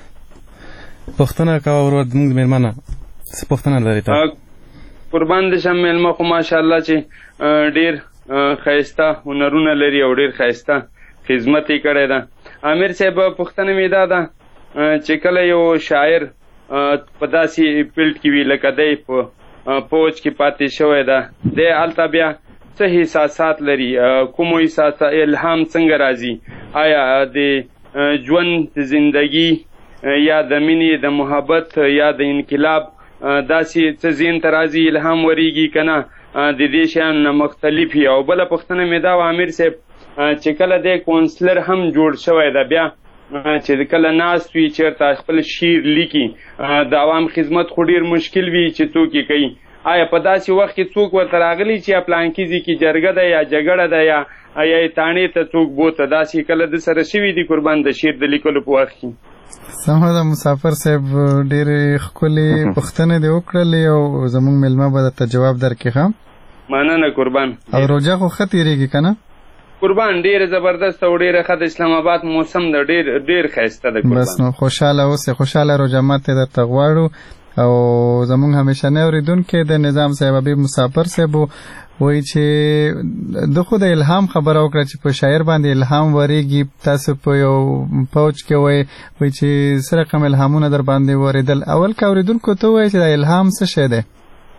پښتنه کا ورور موږ میلمانه څه پښتنه لري تا قربان دې شم میلمه خو ماشاءالله چې ډیر خیسته هنرونه لري او ډیر خیسته خدمت یې کړی ده امیر صاحب پوښتنه مې دا ده چې کله یو شاعر په داسې فیلډ کې وي لکه دی په پوج کې پاتې شوی ده دی هلته بیا څه احساسات لري کومو احساسات الهام څنګه راځي آیا د ژوند د زندګي یا د مینې د محبت یا د انقلاب داسې څه ذهن ته راځي الهام وریږي که نه د دې شیانو نه مختلف وي او بله پوښتنه مې دا وه امیر صاحب چې کله دی کونسلر هم جوړ شوی ده بیا چې کله ناست وي چېرته خپل شعر لیکي د عوام خدمت خو ډېر مشکل وي چې څوک یې کوي آیا په داسې وخت کې څوک ورته راغلی چې یا پلانکي ځای کې جرګه ده یا جګړه ده یا یا یې تاڼې ته څوک بوته داسې کله د سره شوي دي قربان د شعر د لیکلو په وخت کې سمه ده مسافر صاحب ډېرې ښکلې پوښتنې دې وکړلې او زموږ میلمه به درته جواب درکړي ښه مننه قربان او روژه خو ښه تېرېږي که نه قربان ډېره زبردست او ډېره ښه د اسلام آباد موسم ده ډېر ډېر ښایسته ده قربان بس نو خوشحاله اوسې خوشحاله روژه ماتې درته غواړو او زموږ همیشنی اورېدونکی د نظام صاحب حبیب مسافر صاحب وایي چې د خو د الهام خبره وکړه چې په شاعر باندې الهام ورېږي تاسو په یو پوج کې وایي وایي چې څه رقم الهامونه در باندې ورېدل اول که اورېدونکو ته وایي چې د الهام څه شی دی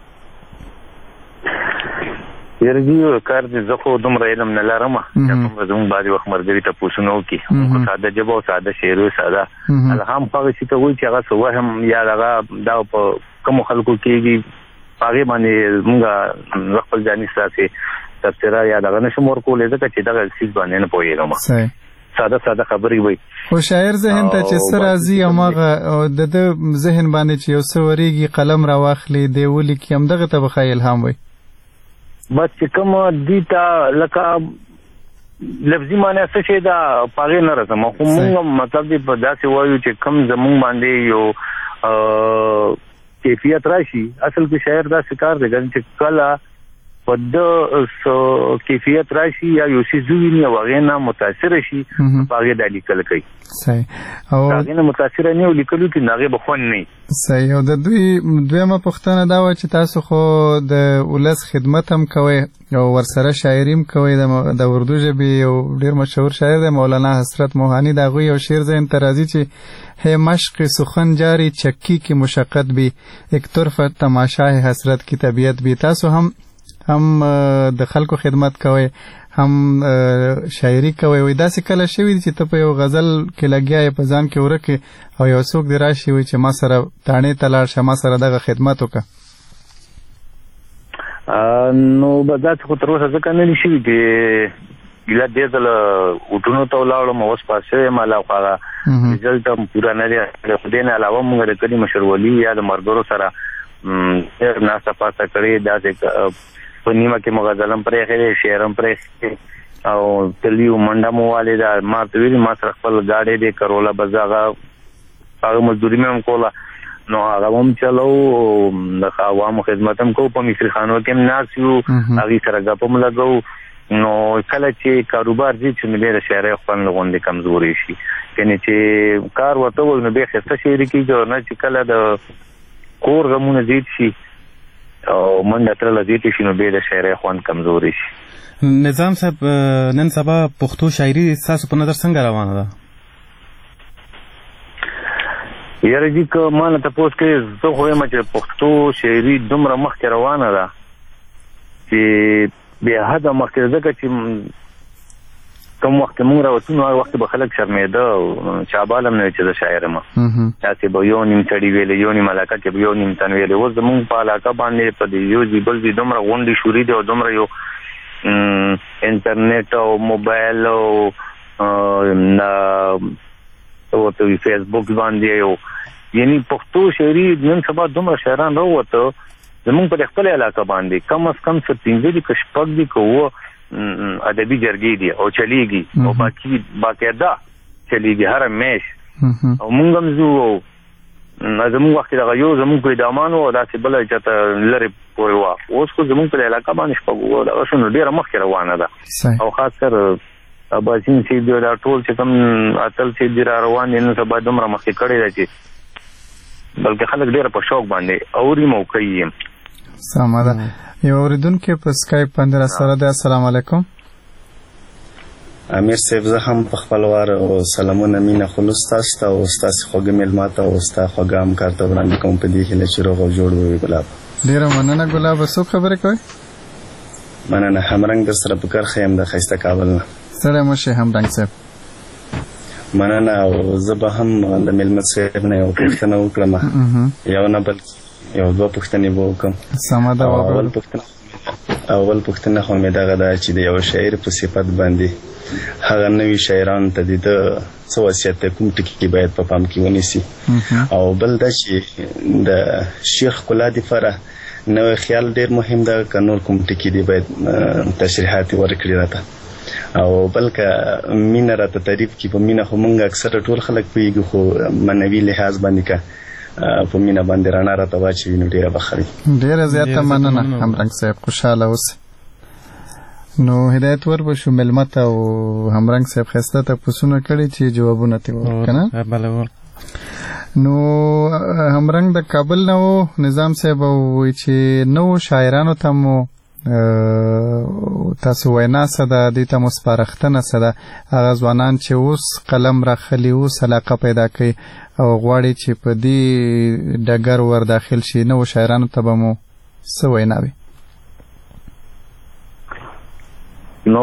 یرجی کار دې زه خو دومره علم نه لرم چې دومره زموږ بعضې وخت ملګري تپوسونه وکړي خو ساده ژبه او ساده شعر او ساده الهام هغه شي ته وایي چې هغه څه وهم یا هغه دا په کومو خلکو کېږي په هغې باندې مونږ خپل ځاني ستاسې تبصره یا دغه نشم ورکولی ځکه چې دغه څیز باندې نه پوهېږم ساده ساده خبرې وایي خو شاعر ذهن ته چې څه راځي هماغه د ده ذهن باندې چې یو څه ورېږي قلم راواخلي دی ولیکي همدغه ته به ښایي الهام وایي بس چې کوم دي ته لکه لفظي معنی څه شی ده په هغې نه راځم خو مونږ مطلب دی په داسې وایو چې کوم زمونږ باندې یو کیفیت راشي اصل کې شاعر داسې کار دی چې کله په د کیفیت راشي یا یو شی زویني او هغه نه متاثر شي هغه د لیکل کوي صحیح او هغه نه متاثر نه لیکلو کې هغه بخون نه صحیح او د دوی دویمه پوښتنه دا و چې تاسو خو د ولس خدمت هم کوئ او ورسره شاعري هم کوئ د اردو ژبې یو ډیر مشهور شاعر دی مولانا حسرت موهانی د هغوی یو شعر ذهن ته راځي چې ہے مشق سخن جاری چکی کی مشقت بھی ایک طرف تماشا ہے حسرت کی طبیعت بھی تاسو هم هم د خلکو خدمت کوي هم شاعري کوي وای داسې کله شوی چې ته په یو غزل کې لګیا په ځان کې ورکه او یو څوک دی راشي وای چې ما سره تانې تلاړ شه ما سره دغه خدمت وکړه نو بدات خو تر اوسه ځکه نه شي چې ګلا دې دل وټونو ته ولاړم اوس پاسه مالا خو رزلټ هم پورا نه دی خو دې نه علاوه موږ د کلی مشرولي یا د مرګرو سره ډېر ناسته پاسته کړې داسې په نیمه کې مغزلم پرې خېلې شعرم پرې او تلیو منډه مو والي دا ما ته ویلي ما سره خپل ګاډی دې کروله بزاغه هغه مزدوري مې هم کوله نو هغه هم چلو د عوامو خدمت هم کوو په مصري خانو کې هم ناست یو هغې سره ګپ هم لګوو نو کله چې کاروبار ځي چې نو بیا د شاعرۍ خوند غوندې کمزوري شي یعنې چې کار ورته وویل نو بیا ښایسته شاعري کېږي او نه چې کله د کور غمونه زیات شي او منډه ترله زیاتې شي نو بیا د شاعرۍ خوند کمزوري شي نظام صاحب نن سبا پښتو شاعري ستاسو په نظر څنګه روانه ده یاره جي که ما نه تپوس کوې زه خو یم چې پښتو شاعري دومره مخکې روانه ده چې بیا حده مخکې ځکه چې کوم وخت مونږ راوتو نو هغه وخت به خلک شرمېده او چابال هم نه وي چې زه شاعر یم داسې به یو نیم سړي ویلې یو نیم علاقه کې به یو نیم تن ویلې اوس زمونږ په علاقه باندې په دې یو ځي بل ځي دومره غونډې شوري دي او دومره یو انټرنیټ او موبایل او ورته وي فیسبوک باندې یو یعنې پښتو شاعري نن سبا دومره شاعران راووته زمونږ په خپل علاقه باندې کم از کم څه پنځه دي که شپږ دي که اووه ادبي جرګې دي او چلیږي او باقي باقاعده چلیږي هره میاشت او مونږ هم ځو او زمونږ وخت کې دغه یو زمونږ په ادامان و داسې بله چاته لرې پورې وه اوس خو زمونږ په علاقه باندې شپږ اووه دغه شو نو ډېره مخکې روانه ده او خاص کر اباسین صاحب دی دا ټول چې کوم اتل صاحب دی را روان دي نن سبا دومره مخکې کړی ده چې بلکې خلک ډېره په شوق باندې اوري م او کوي یم سمه ده یو اورېدونکی په سکایپ باندې راسره دی السلام علیکم امیر صاحب زه هم په خپل وار سلامونه مینه خلوص تاسو ته او ستاسو خوږه میلمه ته او ستاسو خوږه همکار ته وړاندې کوم په دې هیله چې روغ او جوړ وي ګلاب ډېره مننه ګلاب څوک خبرې کوئ مننه همرنګ در سره په کرښه یم د ښایسته کابل نه ستړی مه شئ همرنګ صاحب مننه او زه به هم د میلمه صاحب نه یو پوښتنه وکړم یو نه بلکې یو دوه پوښتنې به وکړم سمه ده اول پوښتنه اول پوښتنه خو مې دغه ده چې د یو شاعر په صفت باندې هغه نوي شاعرانو ته د ده څه وصیت دی کوم ټکي باید په پام کې ونیسي او بل دا چې د شعر ښکلا دپاره نوی خیال ډېر مهم ده که نور کوم ټکي دی باید تشریحات یې ورکړي راته او بل که مینه راته تعریف کړي په مینه خو موږ اکثره ټول خلک پوهېږو خو معنوي لحاظ باندې که په مینه باندې رڼا راته واچوي نو ډېره به ښه وي ډېره زیاته مننه همرنګ صاحب خوشحاله اوسئ نو هدایت ور به شو میلمه ته او همرنګ صاحب ښایسته تپوسونه کړي چې جوابونه ترې ورکړه نه بله نو همرنګ د کابل نه و نظام صاحب وایي چې نوو شاعرانو ته مو تاسو وینا څه ده دې ته مو سپارښتنه څه ده هغه ځوانان چې اوس قلم راخلي اوس علاقه پیدا کوي او غواړي چې په دې ډګر ور داخل شي نو شاعرانو ته به مو څه وینا وي نو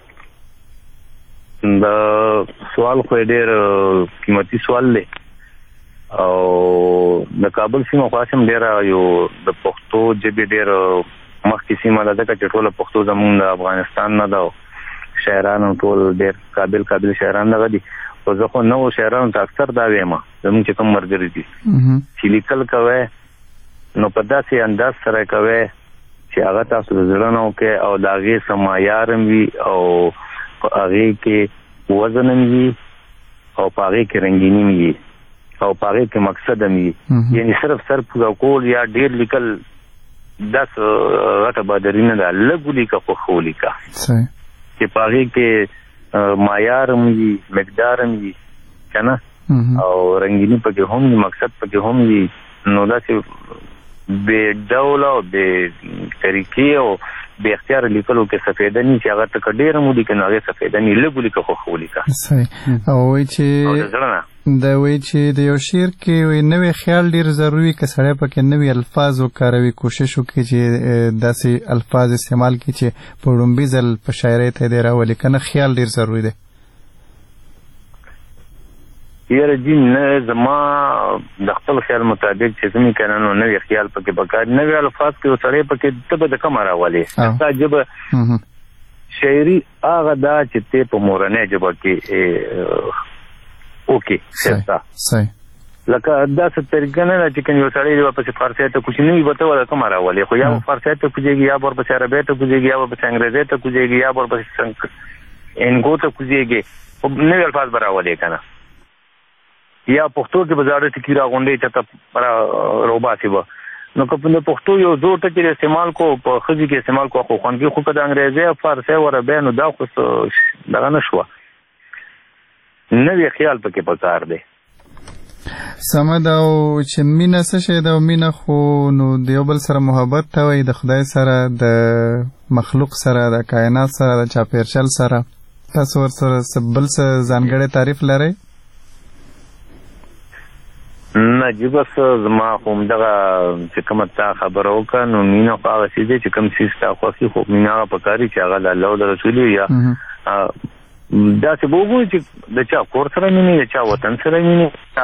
دا سوال خو ډېر قیمتي سوال دی او د کابل سیمه خو هم ډېره یو د پښتو ژبې ډېر مخکې سیمه ده ځکه چې ټوله پښتو زمونږ د افغانستان نه ده شاعران ټول ډېر قابل قابل شاعران دغه دي خو زه خو نوو شاعرانو ته اکثر دا وایم زمونږ چې کوم ملګري دي چې لیکل کوئ نو په داسې انداز سره کوئ چې هغه تاسو د زړه نه وکړئ او د هغې څه معیار هم وي او په هغې کې وزن هم وي او په هغې کې رنګیني هم وي او په هغې کې مقصد هم وي یعنې صرف سر پوره کول یا ډېر لیکل داس غټه بادرینه ده لږ ولیکه خو ښه ولیکه چې په هغې کې معیار هم وي مقدار هم وي که نه او رنګیني پکې هم وي مقصد پکې هم وي نو داسې بې ډوله او بې طریقې او بې اختیار لیکلو کې سفیده ني چې هغه ته که ډېر هم ولیکه نو هغې سفیده ني لږ ولیکه خو ښه ولیکه او وایي چې د وایي چې د یو شعر کې وایي نوی خیال ډېر ضروري که سړی پکې نوي الفاظ وکاروي کوشش وکړي چې داسې الفاظ استعمال کړي چې په لومبي ځل په شاعرۍ ته دې راولي که نه خیال ډېر ضروري دی یاره جی نه زما د خپل خیال مطابق چې زمي کنه نو نوی خیال پکې پکار نوی الفاظ کې سړی پکې ته به د کوم راولي دا جبه شاعري هغه دا چې ته په مورنۍ ژبه کې اوکې ښه صحیح لکه داسې طریقه نه ده چې کوم یو سړی ورپسې فارسي ته کوچنی وي به ته ورته کوم راولي خو یا فارسي ته کوزېږي یا ورپسې عربي ته کوزېږي یا ورپسې انګریزي ته کوزېږي یا ورپسې انګو ته کوزېږي نوی الفاظ به راولي که نه یا پښتو کې به زاړه ټکي راغونډې چې ته روباسي به نو که د پښتو یو زوړ ټکي استعمال کو په ښځې کې استعمال کو خو خوند کې خو که د انګریزي او فارسي او عربي نو دا خو دغه نه شوه نوی خیال پکې پکار دی سمه ده او چې مینه څه شی ده او مینه خو نو د یو بل سره محبت ته وایي د خدای سره د مخلوق سره د کائنات سره د چاپیرچل سره تاسو ورسره بل څه ځانګړی تعریف لرئ نه جی بس زما خو همدغه چې کومه تا خبره وکړه نو مینه خو هغه څیز دی چې کوم څیز تا خوښي خو مینه هغه پکار چې هغه د الله او د رسول یا داسې به وګورو چې د چا کور سره مینې د چا وطن سره مینې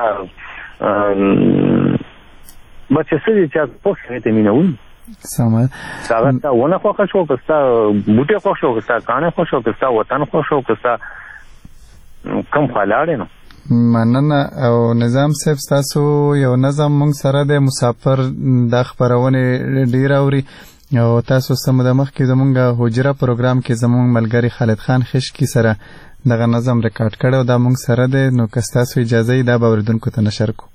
بس چې څه دي چې خوښ سړی ته مینه وي سمه هغه ستا ونه خوښه شو که ستا بوټی خوښ شو که ستا کاڼی خوښ شو که ستا وطن خوښ شو که ستا کوم خوا لاړې نو مننه او نظام صاحب تاسو یو نظم مونږ سره د مسافر د خبرونه ډیر اوري او تاسو سم د مخ کې زمونږ حجره پروګرام کې زمونږ ملګری خالد خان خشکی سره دغه نظم ریکارډ کړو دا مونږ سره ده نو که تاسو اجازه یې دا به اوریدونکو ته نشر کو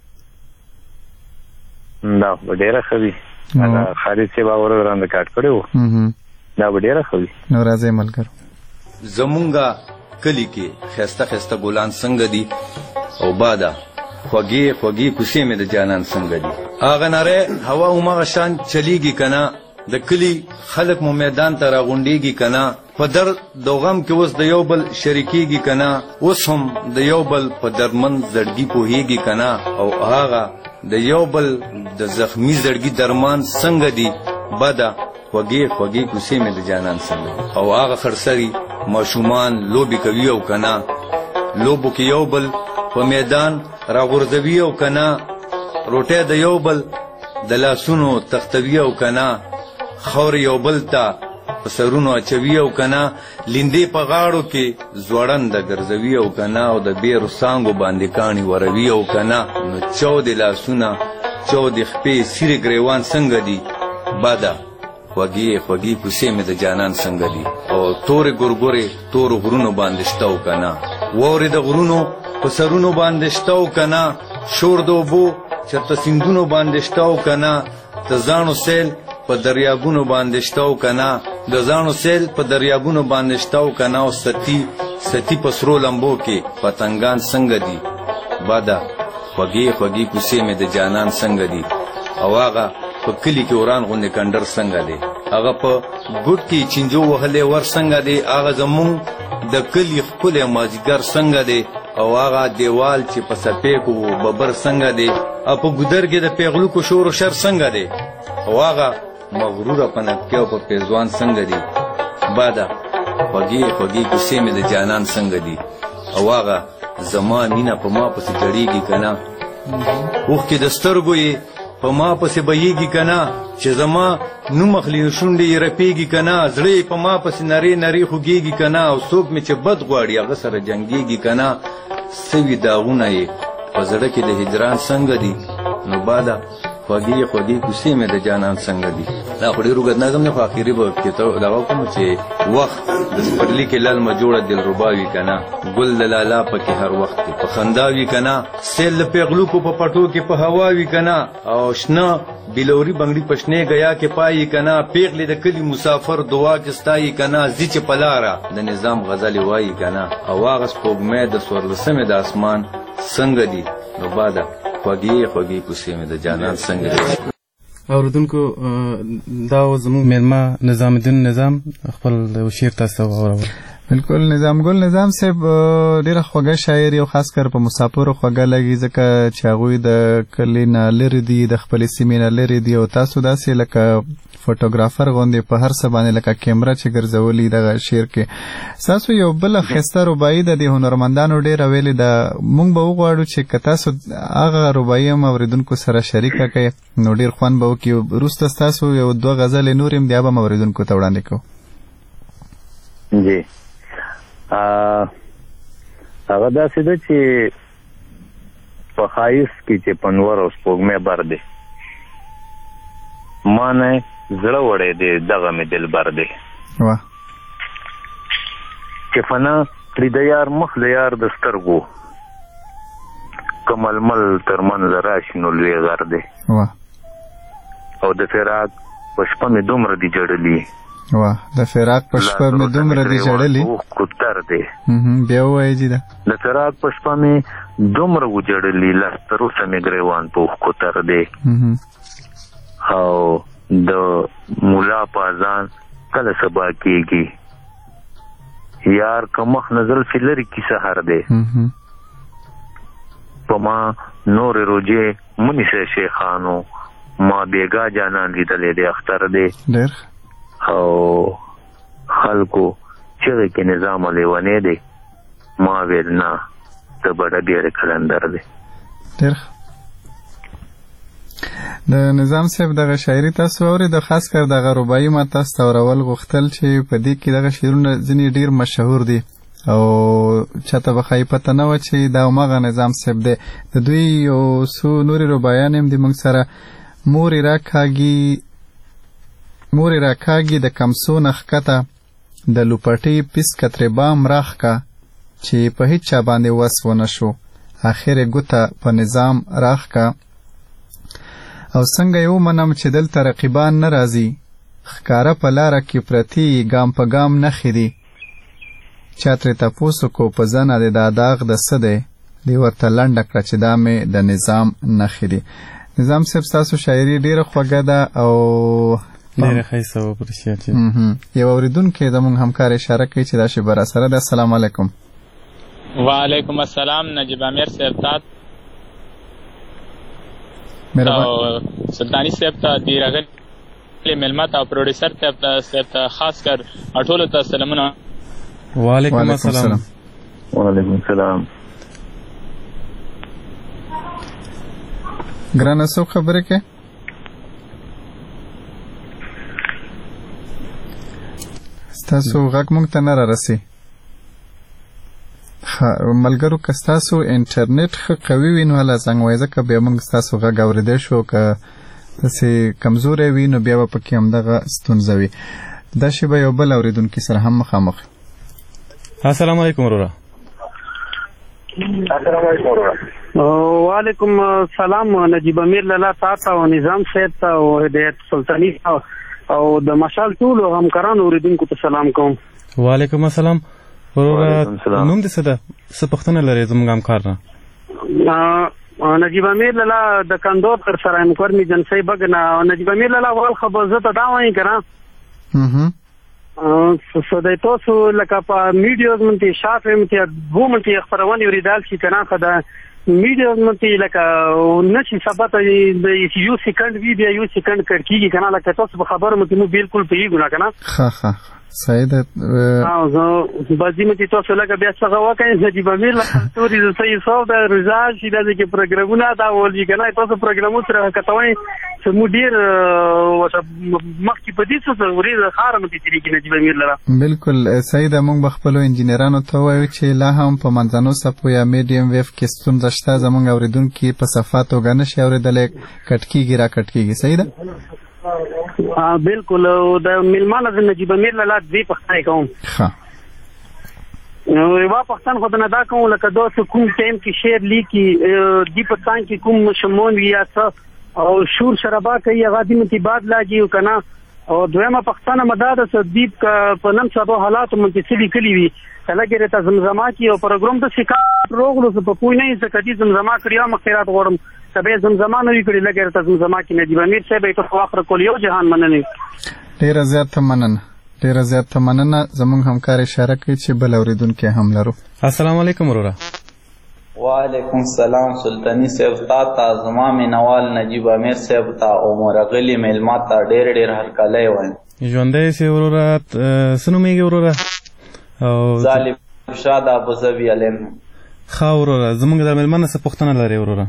دا ډیره خوي دا خالد سی باور وران ریکارډ کړو دا ډیره خوي نو راځي ملګرو زمونږه کلی کې خسته خسته ګلان څنګه دي او بادا خوږی خوږی کوسې مې د جانان څنګه دي اغه نره هوا او ما شان چلیږي کنا د کلی خلک مو میدان ته راغونډيږي کنا په در دوغم کې اوس د یو بل شریکيږي کنا اوس هم د یو بل په درمن زړګي پوهیږي کنا او هغه د یو بل د زخمی زړګي درمان څنګه دي بادا خوږی خوږی کوسې مې د جانان څنګه او هغه خرسري ماشومان لوبي کوي او کنا لوبو کې یو بل په میدان راغورځوي او کنا روټه د یو بل د لاسونو تختوي او کنا خور یو بل ته په سرونو اچوي او کنا لیندې په غاړو کې زوړند ګرځوي او کنا او د بیرو سانګو باندې کانی وروي او کنا نو چود لاسونه چود خپې سری ګریوان څنګه دي بادا خوږی خوږی کوسې مې د جانان څنګه دي او تورې ګورګورې تور غرونو باندې شتاو کنا وورې د غرونو په سرونو باندې شتاو کنا شور دوبو چرته سیندونو باندې شتاو کنا د ځانو سیل په دریابونو باندې شتاو کنا د ځانو سیل په دریابونو باندې شتاو کنا او ستی ستی په سرو لمبو کې پتنګان څنګه دي بادا خوږی خوږی کوسې مې د جانان څنګه دي او هغه په کلی کې وران غونډه کندر څنګه دی هغه په ګډ کې چنجو وهلې ور څنګه دی هغه زمون د کلی خپل ماجګر څنګه دی او هغه دیوال چې په سپې کو ببر څنګه دی او په ګودر کې د پیغلو کو شور او شر څنګه دی او هغه مغرور پنه کې په پیزوان څنګه دی بادا خوږی خوږی کوسې مې د جانان څنګه دی او هغه زما مینا په ما پسې جړیږي کنه اوخ کې د سترګو یې په ما پسې بهیږي کنا چې زما نو مخلي شونډې رپیږي کنا زړې په ما پسې نری نری خوږیږي کنا او څوک مې چې بد غواړي هغه سره جنگيږي کنا سوي داغونه یې په زړه کې د هجران څنګه دي نو بادا خوږې خوږې کوڅې مې د جانان څنګه دي. دا خو ډېر اوږد نظم دی خو اخري به کې ته دغه کوم چې وخت د سپرلي کې للمه جوړه دلربا وي که نه، ګل د لالا پکې هر وخت کې په خندا وي که نه، سیل د پیغلوکو په پټو کې په هوا وي که نه، او شنه بلوري بنګړي په شنې ګیا کې پایي که نه، پیغلې د کلي مسافر دعا کې ستایي که نه، ځي چې په لاره د نظام غزلې وایي که نه، او هغه سپوږمۍ د څوارلسمې د اسمان څنګه دي نو باده خوږې خوږې کوڅې مې د جانان څنګه دي. اوریدونکو دا زموږ میلمه نظام الدین نظام خپل شعر تاسو واورول. بالکل نظام ګل نظام صاحب ډیره خوږه شاعر یو خاص کر په مسافرو خوږه لګي ځکه چې هغوی د کلي نه لرې دي د خپلې سیمې نه لرې دي او تاسو داسې لکه فوټوګرافر غوندې په هر څه باندې لکه کیمره چې ګرځولي دغه شعر کې ستاسو یو بله ښایسته روبایي ده د هنرمندانو ډېره ویلې ده. موږ به وغواړو چې که تاسو هغه روبایي هم اورېدونکو سره شریکه کړئ نو ډېر خوند به وکړي. وروسته ستاسو یو دوه غزلې نور هم بیا به هم اورېدونکو ته وړاندې کوو. جی هغه داسې ده چې په ښایست کې چې پنور او سپوږمۍ بر دی ما نه زړه وړی دی دغه مې دلبر دی چې فنا ترې د یار مخ د یار د سترګو که ململ تر منځه راشي نو لوی غر دی او د فراق په شپه مې دومره دي جړلي واه د فراق په شپه مې دومره دي جړلي کوتر دی بیا ووایي چې ده د فراق په شپه مې دومره وجړلي لاس تر اوسه مې ګریوان په اوښ کوتر دی او د مولا په اذان کله سبا کېږي یار که مخ نظر چې لرې کي سهار دی په ما نورې روجې منیسه شیخانو ما بیګا جانان لیدلی دی اختر دی ډېر او خلکو چغې کې نظام لیونی دی ما ویل نه ته به ډېر کلندر دی. ډېر د نظام صاحب دغه شاعري تاسو واورېده خاص کر دغه رباعي ما تاسو ته اورول غوښتل چې په دې کې دغه شعرونه ځینې ډېر مشهور دي او چاته به ښایي پته نه وه چې دا هماغه نظام صاحب دی. د دوی یو څو نورې رباعیانې هم دي موږ سره. مورې راکاږي مورې راکاږي د کمسو نه ښکته د لوپټۍ پیس کترې بام راښکه چې په هیڅ چا باندې وس ونه شو اخر یې ګوته په نظام راښکه او څنګه یې ومنم چې دلته رقیبان نه راځي ښکاره په لاره کې پرتي ګام په ګام نښې دي چا ترې تپوس وکړو په زنه د دا داغ د څه دی دې ورته لنډه کړه چې دا مې د نظام نښې دي. نظام صاحب ستاسو شاعري ډېره خوږه ده او ډېره ښایسته وه په رښتیا چې یو اورېدونکی زموږ همکار اشاره کوي چې دا شی به راسره ده. السلام علیکم. وعلیکم السلام. نجیب امیر صاحب ته او سلطانی صاحب ته دی راغلي مېلمه ته او پروډیوسر صاحب ته خاص کر ټولو ته سلامونه. وعلیکم السلام. وعلیکم السلام. ګرانه څوک خبرې کوي؟ ستاسو غږ موږ ته نه رارسي. ملګرو که ستاسو انټرنیټ ښه قوي وي نو هله زنګ وایي ځکه بیا موږ ستاسو غږ اورېدی شو که داسې کمزوری وي نو بیا به پکې همدغه ستونزه وي. دا شی به یو بل اورېدونکي سره هم مخامخ. السلام علیکم وروره. السلام علیکم وروره. وعلیکم السلام. نجیب امیر لالا تاسو او نظام صاحب ته او هدایت سلطانی او د مشال ټولو همکارانو اوریدونکو ته سلام کوم. وعلیکم السلام. وروره نوم دې څه ده؟ څه پوښتنه لرې زموږ همکار نه؟ نجیب امیر لالا د کندور تر سره همکار می جنسۍ بګنه نجیب امیر لالا ول خبر زه ته دا وایم که نه سو د تاسو لکه په میډیوز منتې شاف منتې دوه منتې خبرونه اوریدل شي که نه که د میډیوز منتې لکه نشي ثبت یو سکند ویډیو یو سکند کړ کېږي که نه لکه تاسو په خبرو منتې مو بالکل پوهېږو نه که نه ښه ښه سعید او زه بازی مې تاسو لکه بیا څنګه وکړئ نجیب امیر له توري د صحیح صوب د رضا شي د کې پروګرامونه دا ولې کنه تاسو پروګرامونه سره کتوي چې مو ډیر مخکې په دې څه ورې خار مې تیری کې نجیب امیر لره بالکل سعید موږ بخپلو انجینرانو ته وایو چې لا هم په منځنو سپو یا میډیم ویو کې ستونزه شته زموږ اوریدونکو په صفات وګڼه شي اوریدل کټکیږي را کټکیږي سعید ها بالکل د ملمانه د نجیب امیر لاله دې پښتنه کوم ها نو یو پښتن خو نه دا کوم لکه دوه کوم ټیم کې شعر لیکي دی پښتن کې کوم شمون یا څه او شور شرابا کوي هغه د متباد لاګي کنه او دویمه پښتنه مدد صدیق په نن سبا حالات منتسبي کلی وي کله کې ته زمزمه کې او پروګرام د سکا روغلو په پوی نه ځکه دې زمزمه کړیا مخیرات غوړم کبه زمزمه نه وی کړی لګره ته زمزمه کې نجیب امیر صاحب ته فخر کول یو جهان مننه ډیر زیات مننه ډیر زیات مننه زموږ همکار اشاره کوي چې بل اوریدونکو هم لرو السلام علیکم وروره وعلیکم السلام سلطانی صاحب تا زما مینوال نجیب امیر صاحب تا عمر غلی ملما تا ډیر ډیر هر کله وای ژوندې سي وروره سنومېږي وروره او ظالم شاد ابو ظبي علم خاوروره زمونږ د ملمنه څه پښتنه لري وروره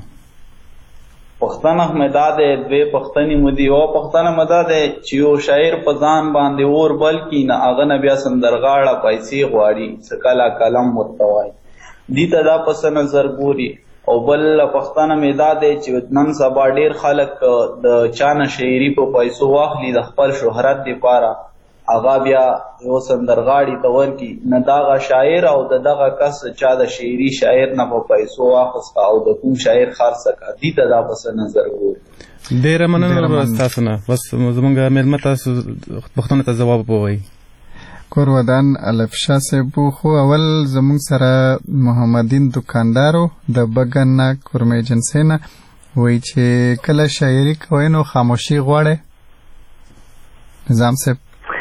پښتنه مداد دوی پښتني مودي او پښتنه مداد چې یو شاعر په ځان باندې اور بلکې نه اغه نه بیا سندرغاړه پیسې غواړي سکلا کلم متوای دي ته دا پس نظر ګوري او بل پښتنه مداد چې نن سبا ډیر خلک د چانه شاعري په پیسو واخلي د خپل شهرت لپاره اغا بیا یو سندرغاړي ته ورکی نه داغه شاعر او د دغه کس چا د شاعري شاعر نه په پیسو واخست او د کوم شاعر خرڅ کا دي ته دا پس نظر ګور ډیر مننه تاسو نه بس زمونږ ملمه تاسو پښتنه ته جواب ووایي کور ودان الفشا سبو خو اول زمونږ سره محمدین دکاندارو د بغن کورمه جنسینا وای چې کله شاعري کوي نو خاموشي غواړي نظام صاحب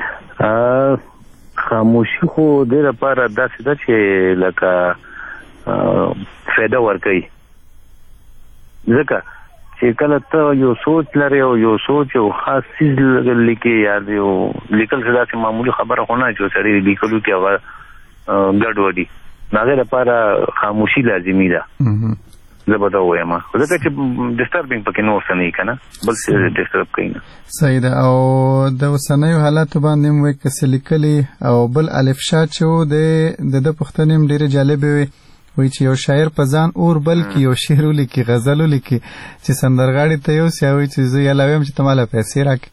خاموشي خو د لپاره داسې ده چې لکه فایده ورکوي ځکه چې کله ته یو سوچ لري او یو سوچ او خاص چیز لیکي یا یو لیکل څه داسې معمولی خبره خو نه چې سړی لیکلو کې هغه ګډوډي هغې لپاره خاموشي لازمي ده زه به دا ووایم ځکه چې ډسټربینګ پکې نور څه نه وي که نه بل څه ډسټرب کوي نه صحیح ده او د اوسنیو حالاتو باندې هم وایي که څه لیکلي او بل الفشا چې و د ده پوښتنې هم ډېرې جالبې وې وایي چې یو شاعر په ځان اور بلکې یو شعر ولیکي غزل ولیکي چې سندرغاړي ته یوسي او وایي چې زه یلا ویم چې ته ماله پیسې راکړې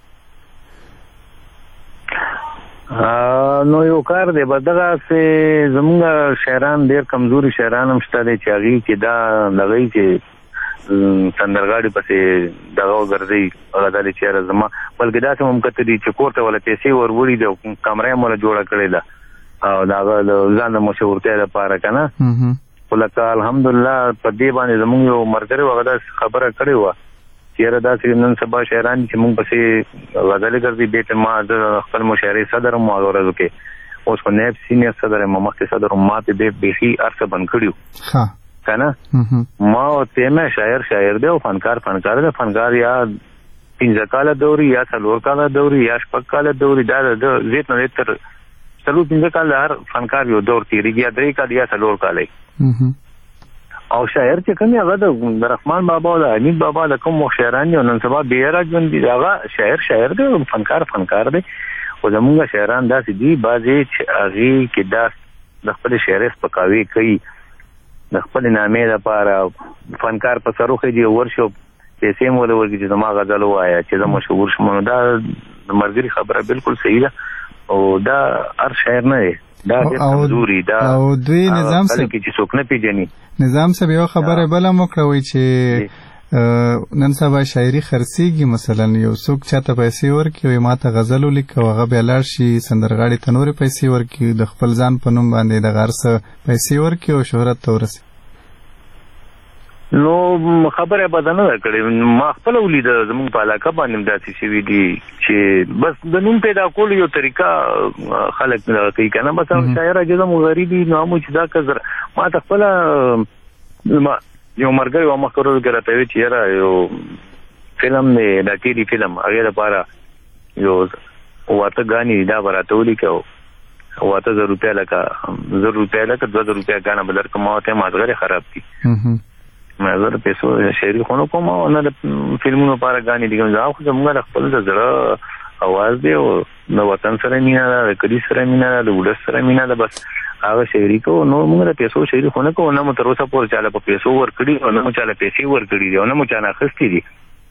نو یو کار دی به دغسې زمونږ شاعران ډېر کمزوري شاعران هم شته دی چې هغې کې دا دغه چې سندرغاړي پسې دغه وګرځوي غزلې چې یاره زما بلکې داسې هم کتلي چې کور ته وله پیسې ور وړي دي او کمره یې وله جوړه کړې ده او د هغه د ځان د مشهورتیا دپاره که نه خو لکه الحمدلله په دې باندې زمونږ یو ملګري و هغه داسې خبره کړې وه چې یاره داسې نن سبا شاعران چې مونږ پسې غزلې ګرځي بېرته ما د خپل مشاعرې صدر هم هغه ورځو کې اوس خو نایب سینیر صدر یم مخکې صدر هم ما ته دې بیخي هر څه بند کړي که نه ما ورته یم شاعر شاعر دی او فنکار فنکار دی فنکار یا پنځه کاله دوري یا څلور کاله دوري یا شپږ کاله دوري دا د زیات نه زیات تر څلور پنځه کاله هر فنکار یو دور تېرېږي یا درې کاله یا څلور کاله او شاعر چې کوم هغه د رحمان بابا او د حمید بابا د کوم شاعران دي نن سبا بېره ژوند دي هغه شاعر شاعر دی فنکار فنکار دی خو زمونږ شاعران داسې دي بعضې چې هغې کې دا د خپلې شاعرۍ سپکاوي کوي د خپلې نامې دپاره فنکار په سر وخېږي ورشي او پیسې هم ورله ورکړي چې زما غزل ووایه چې زه مشهور شم نو دا د ملګري خبره بالکل صحیح ده او دا هر شاعر نه دی دا ډېر کمزوري دا او دوی نظام صاحب چې څوک نه پېژني نظام صاحب یو خبره بله هم وکړه وایي چې نن سبا شاعري خرڅېږي مثلا یو څوک چاته پیسې ورکړي وایي ما ته غزل ولیکه او هغه بیا لاړ شي سندرغاړي ته نورې پیسې ورکړي د خپل ځان په نوم باندې دغه هر څه پیسې ورکړي او شهرت ته ورسي نو خبره بده نه ده کړې ما خپله ولیده زمونږ په علاقه باندې هم داسې شوي دي چې بس د نوم پیدا کولو یو طریقه خلک دغه کوي که نه بس شاعر عجزه مو غریبي نو هم چې دا کزر ما ته خپله یو ملګری و مخکې ورځ کې راته ویل چې یاره یو فلم دی دا ټیلي فلم هغې دپاره یو واته ګانې دا به راته ولیکه واته زر روپیا لکه زر روپیا لکه دوه زر روپیا ګانه به درکړم ما ورته مازغرې خراب دي ما زه د پیسو شاعري خو نه کوم او نه د فلمونو لپاره ګانې دي زه خو زموږ د خپل د زړه اواز دی او د وطن سره مینه ده د کلي سره مینه ده د ولس سره مینه ده بس هغه شاعري کوو نو موږ د پیسو شاعري خو نه کوو نه مو تر اوسه پورې چاله په پیسو ورکړي او نه مو چاله پیسې ورکړي دي او نه مو چا نه اخیستې دي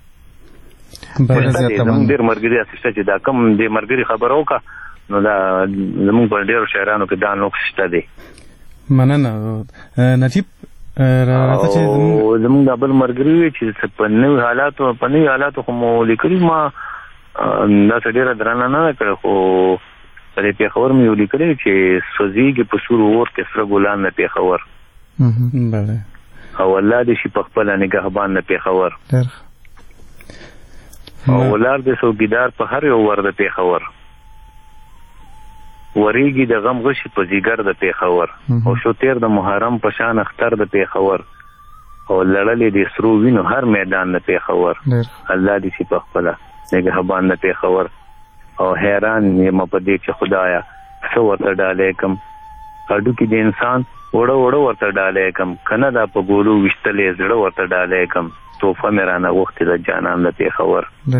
زموږ ډېر ملګري هسته چې دا کم دې ملګري خبره وکړه نو دا زموږ په ډېرو شاعرانو کې دا نقص شته دی مننه نجیب راته چې زموږ د بل ملګري وي چې په نوي حالاتو په نوي حالاتو خو مو لیکلي ما دا څه ډېره درانه نه ده کړې خو په دې پېښور مې یو لیکلی چې سوځېږي په سور اور کې سره ګلان د پېښور او الله دې شي په خپله نګهبان د پېښور او ولار دې څوکیدار په هر یو ور د پېښور وریږي د غم غشي په ځیګر د پېښور او شو تیر د محرم په شان اختر د پېښور او لړلې د سرو وینو هر میدان د پېښور الله دې شي په خپله نگهبان د پېښور او حیران یم په دې چې خدایا څه ورته ډالۍ کم هډوکي د انسان وړه وړه ورته ډالۍ کم کنه دا په ګولو ویشتلې زړه ورته ډالۍ کم توفه مې رانه غوښتې د جانان د پېښور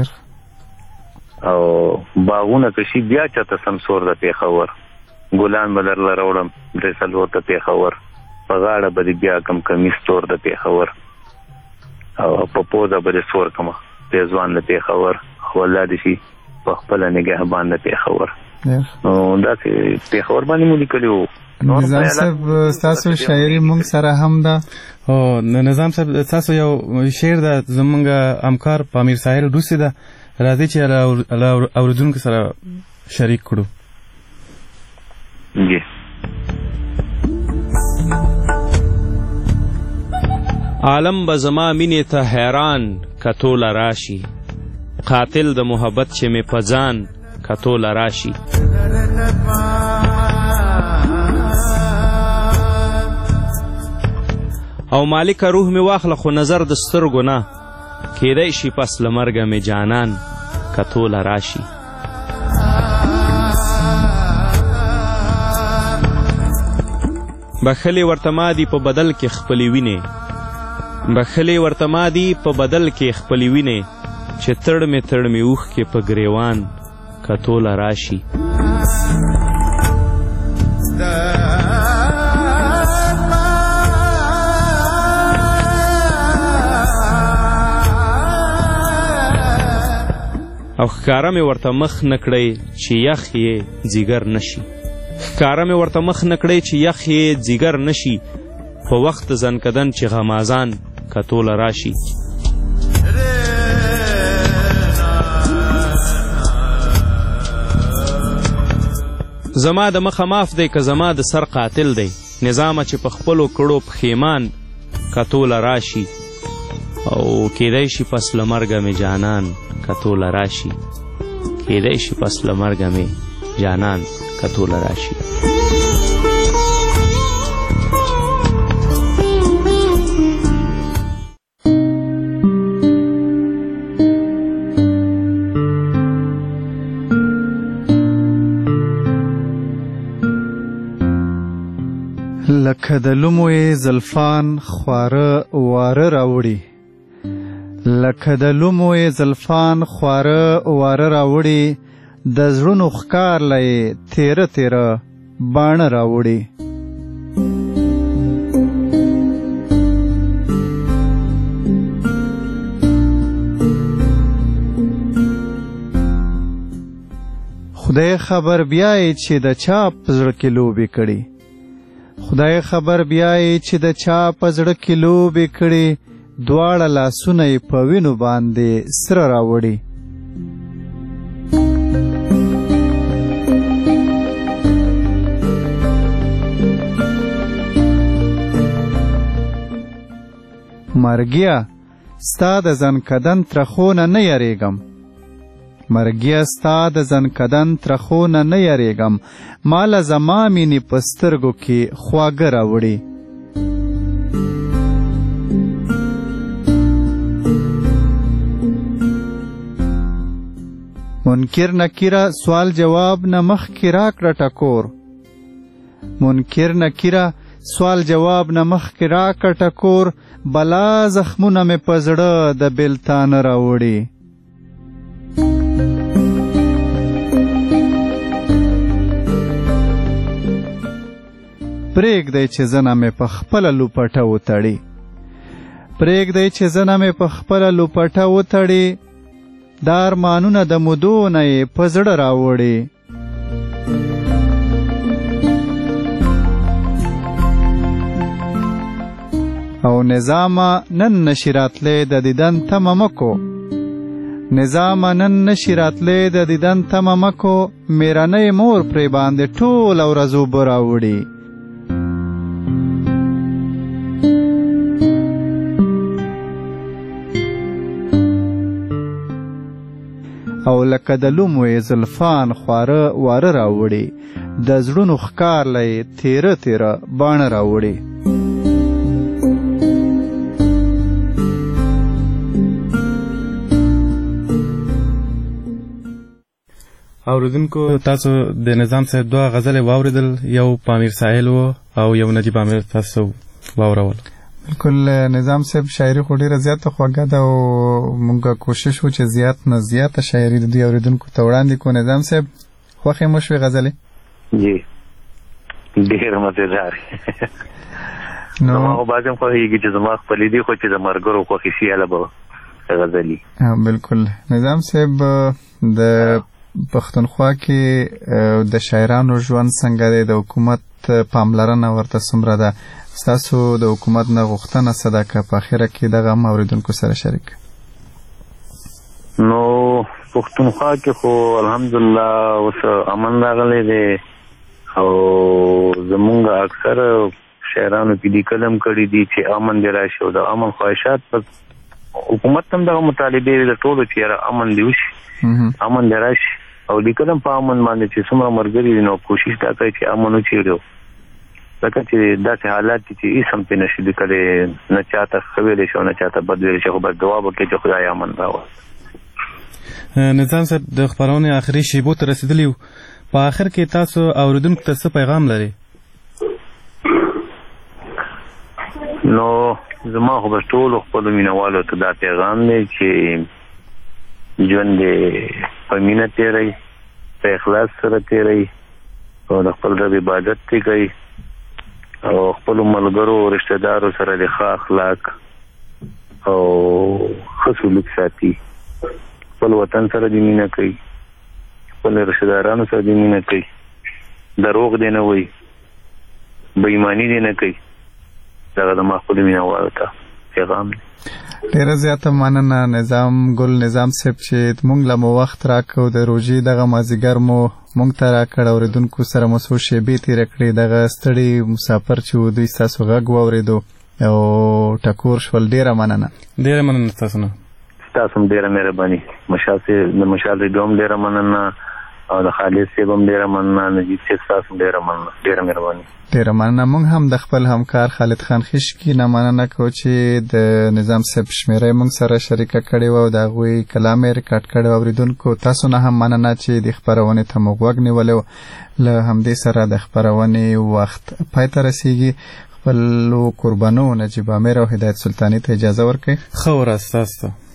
او باغونه کشي بیا چاته سمسور د پېښور ګلان به درله راوړم درې څلور د پېښور په غاړه به دې بیا کم کمیس تور د پېښور او په پوزه به دې سور کمه پیزوان د پېښور او الله دې شي په خپله نګهبان د پېښور نو داسې پېښور باندې مو لیکلي وو نظام صاحب ستاسو شاعري موږ سره هم ده او نظام صاحب تاسو یو شعر ده زموږ همکار پامیر ساحل روسي ده راځي چې له اورېدونکو سره شریک کړو جی عالم به زما مینې ته حیران کتوله راشي قاتل د محبت چې مې په ځان کتوله راشي او مالک روح مې واخله خو نظر د سترګو نه کیدای شي پس له مرګه مې جانان کتوله راشي بخلې ورته ما دي په بدل کې خپلې وینې بخلې ورته ما دي په بدل کې خپلې وینې چې تړ مې تړ مې اوښکې په ګریوان کتوله راشي او ښکاره مې ورته مخ نه کړی چې یخ یې ځیګر نشي ښکاره مې ورته مخ نه کړی چې یخ یې ځیګر نشي په وخت زنکدن چې غمازان کتوله راشي زما د مخه معاف دی که زما د سر قاتل دی نظامه چې په خپلو کړو پښیمان کتوله راشي او کیدای شي پس له مرګه مې جانان کتوله راشي کیدای شي پس له مرګه مې جانان کتوله راشي لکه د لوموی زلفان خواره واره راوړي لکه د لوموی زلفان خواره واره راوړي د زړونو ښکار لای تیره تیره باڼه راوړي خدای خبر بیای چې د چا په زړه کې لوبې کړي خدای خبر بیای چې د چا په زړه کې لوبې کړي دواړه لاسونه یې په وینو باندې سره راوړي مرګیا ستا د زنکدن ترخونه نه یریږم مرګیا ستا د زنکدن ترخونه نه یریږم ماله زما مینې په سترګو کې خواږه راوړي منکر نکیره سوال جواب نه مخکې راکړه ټکور منکر نکیره سوال جواب نه مخکې راکړه ټکور بلا زخمونه مې په زړه د بېلتانه راوړي پرېږدی چې زنه مې په خپله لوپټه وتړي پرېږدی چې زنه مې په خپله لوپټه وتړي دا ارمانونه د مودو نه یې په زړه راوړي او نظامه نن نشي راتلی د دیدن تمه مکو نظامه نن نشي راتلی د دیدن تمه مکو میرنۍ مور پرې باندې ټوله ورځ اوبه راوړي او لکه د لومو یې زلفان خواره واره راوړي د زړونو ښکار له یې تیره تیره باڼه راوړي اوریدونکو تاسو د نظام صاحب دوه غزلې واوریدل یو پامیر ساحل و او یو نجیب امیر تاسو واورول بالکل نظام صاحب شاعري خو ډیره زیاته خوږه ده او موږ کوشش وکړو چې زیات نه زیاته شاعري د دوی اوریدونکو ته وړاندې کړو نظام صاحب خوښې مو شوې غزلې جی ډېر مزېدار نو ما بعضې هم خوښېږي چې زما خپلې دي خو چې د ملګرو خوښې شي هله به غزلي بالکل نظام صاحب د پښتونخوا کې د شاعرانو ژوند څنګه دی د حکومت پاملرنه ورته څومره ده ستاسو د حکومت نه غوښتنه څه ده که په اخره کې دغه هم اوریدونکو سره شریک نو پښتونخوا کې خو الحمدلله اوس امن راغلی دی او زمونږ اکثر شاعرانو کې لیکل هم کړي دي چې امن دی راشي او د امن خواهشات په حکومت هم دغه مطالبې د ټولو چې یاره امن دی وشي امن دی راشي او لیکل هم په امن باندې چې څومره ملګري دي نو کوشش دا کوي چې امن وچېړو ځکه چې داسې حالات دي چې هېڅ هم پرې نشي لیکلی نه چاته ښه ویلی شي او نه چاته بد ویلی شي خو بس دعا وکړئ چې خدای امن راوړي نظام صاحب د خپرونې آخري شیبو ته رسېدلي یو په آخر کې تاسو اوریدونکو ته څه پیغام لرئ نو زما خو بس ټولو خپلو مینهوالو ته دا پیغام دی چې ژوند یې په مینه تېروئ په اخلاص سره تېروئ او د خپل رب عبادت یې کوئ او خپلو ملګرو رشته دارو سره د ښه اخلاق او ښه سلوک ساتي خپل وطن سره دې مینه کوي خپل رشته دارانو سره دې مینه کوي دروغ دې نه وایي بېایماني دې نه کوي دغه زما خپلو مینهوالو ته پیغام دی ډیره زیاته مننه نظام ګل نظام صاحب چې موږ له مو وخت راکړو د روژې دغه مازدیګر مو موږ ته راکړ اوریدونکو سره مو څو شیبې تېره کړې دغه ستړي مسافر چې و دوی ستاسو غږ واورېدو او ټکور شول ډیره مننه ډیره مننه ستاسو نه ستاسو هم ډیره مهرباني مشال د مشال ریډیو هم ډیره مننه او د خالد صاحب هم ډیره مننه نجیب صاحب ستاسو هم ډیره مننه ډیره مهرباني ډیره مننه موږ هم د خپل همکار خالد خان خشکي نه مننه کوو چې د نظام صاحب شمیره موږ سره شریکه کړې وه او د هغوی کلام یې ریکارډ کړی و اوریدونکو تاسو نه هم مننه چې د خپرونې ته مو غوږ نیولی و له همدې سره د خپرونې وخت پای ته رسیږي خپلو قربانو نجیب امیر او هدایت سلطاني ته اجازه ورکړئ ښه ورځ ستاسو ته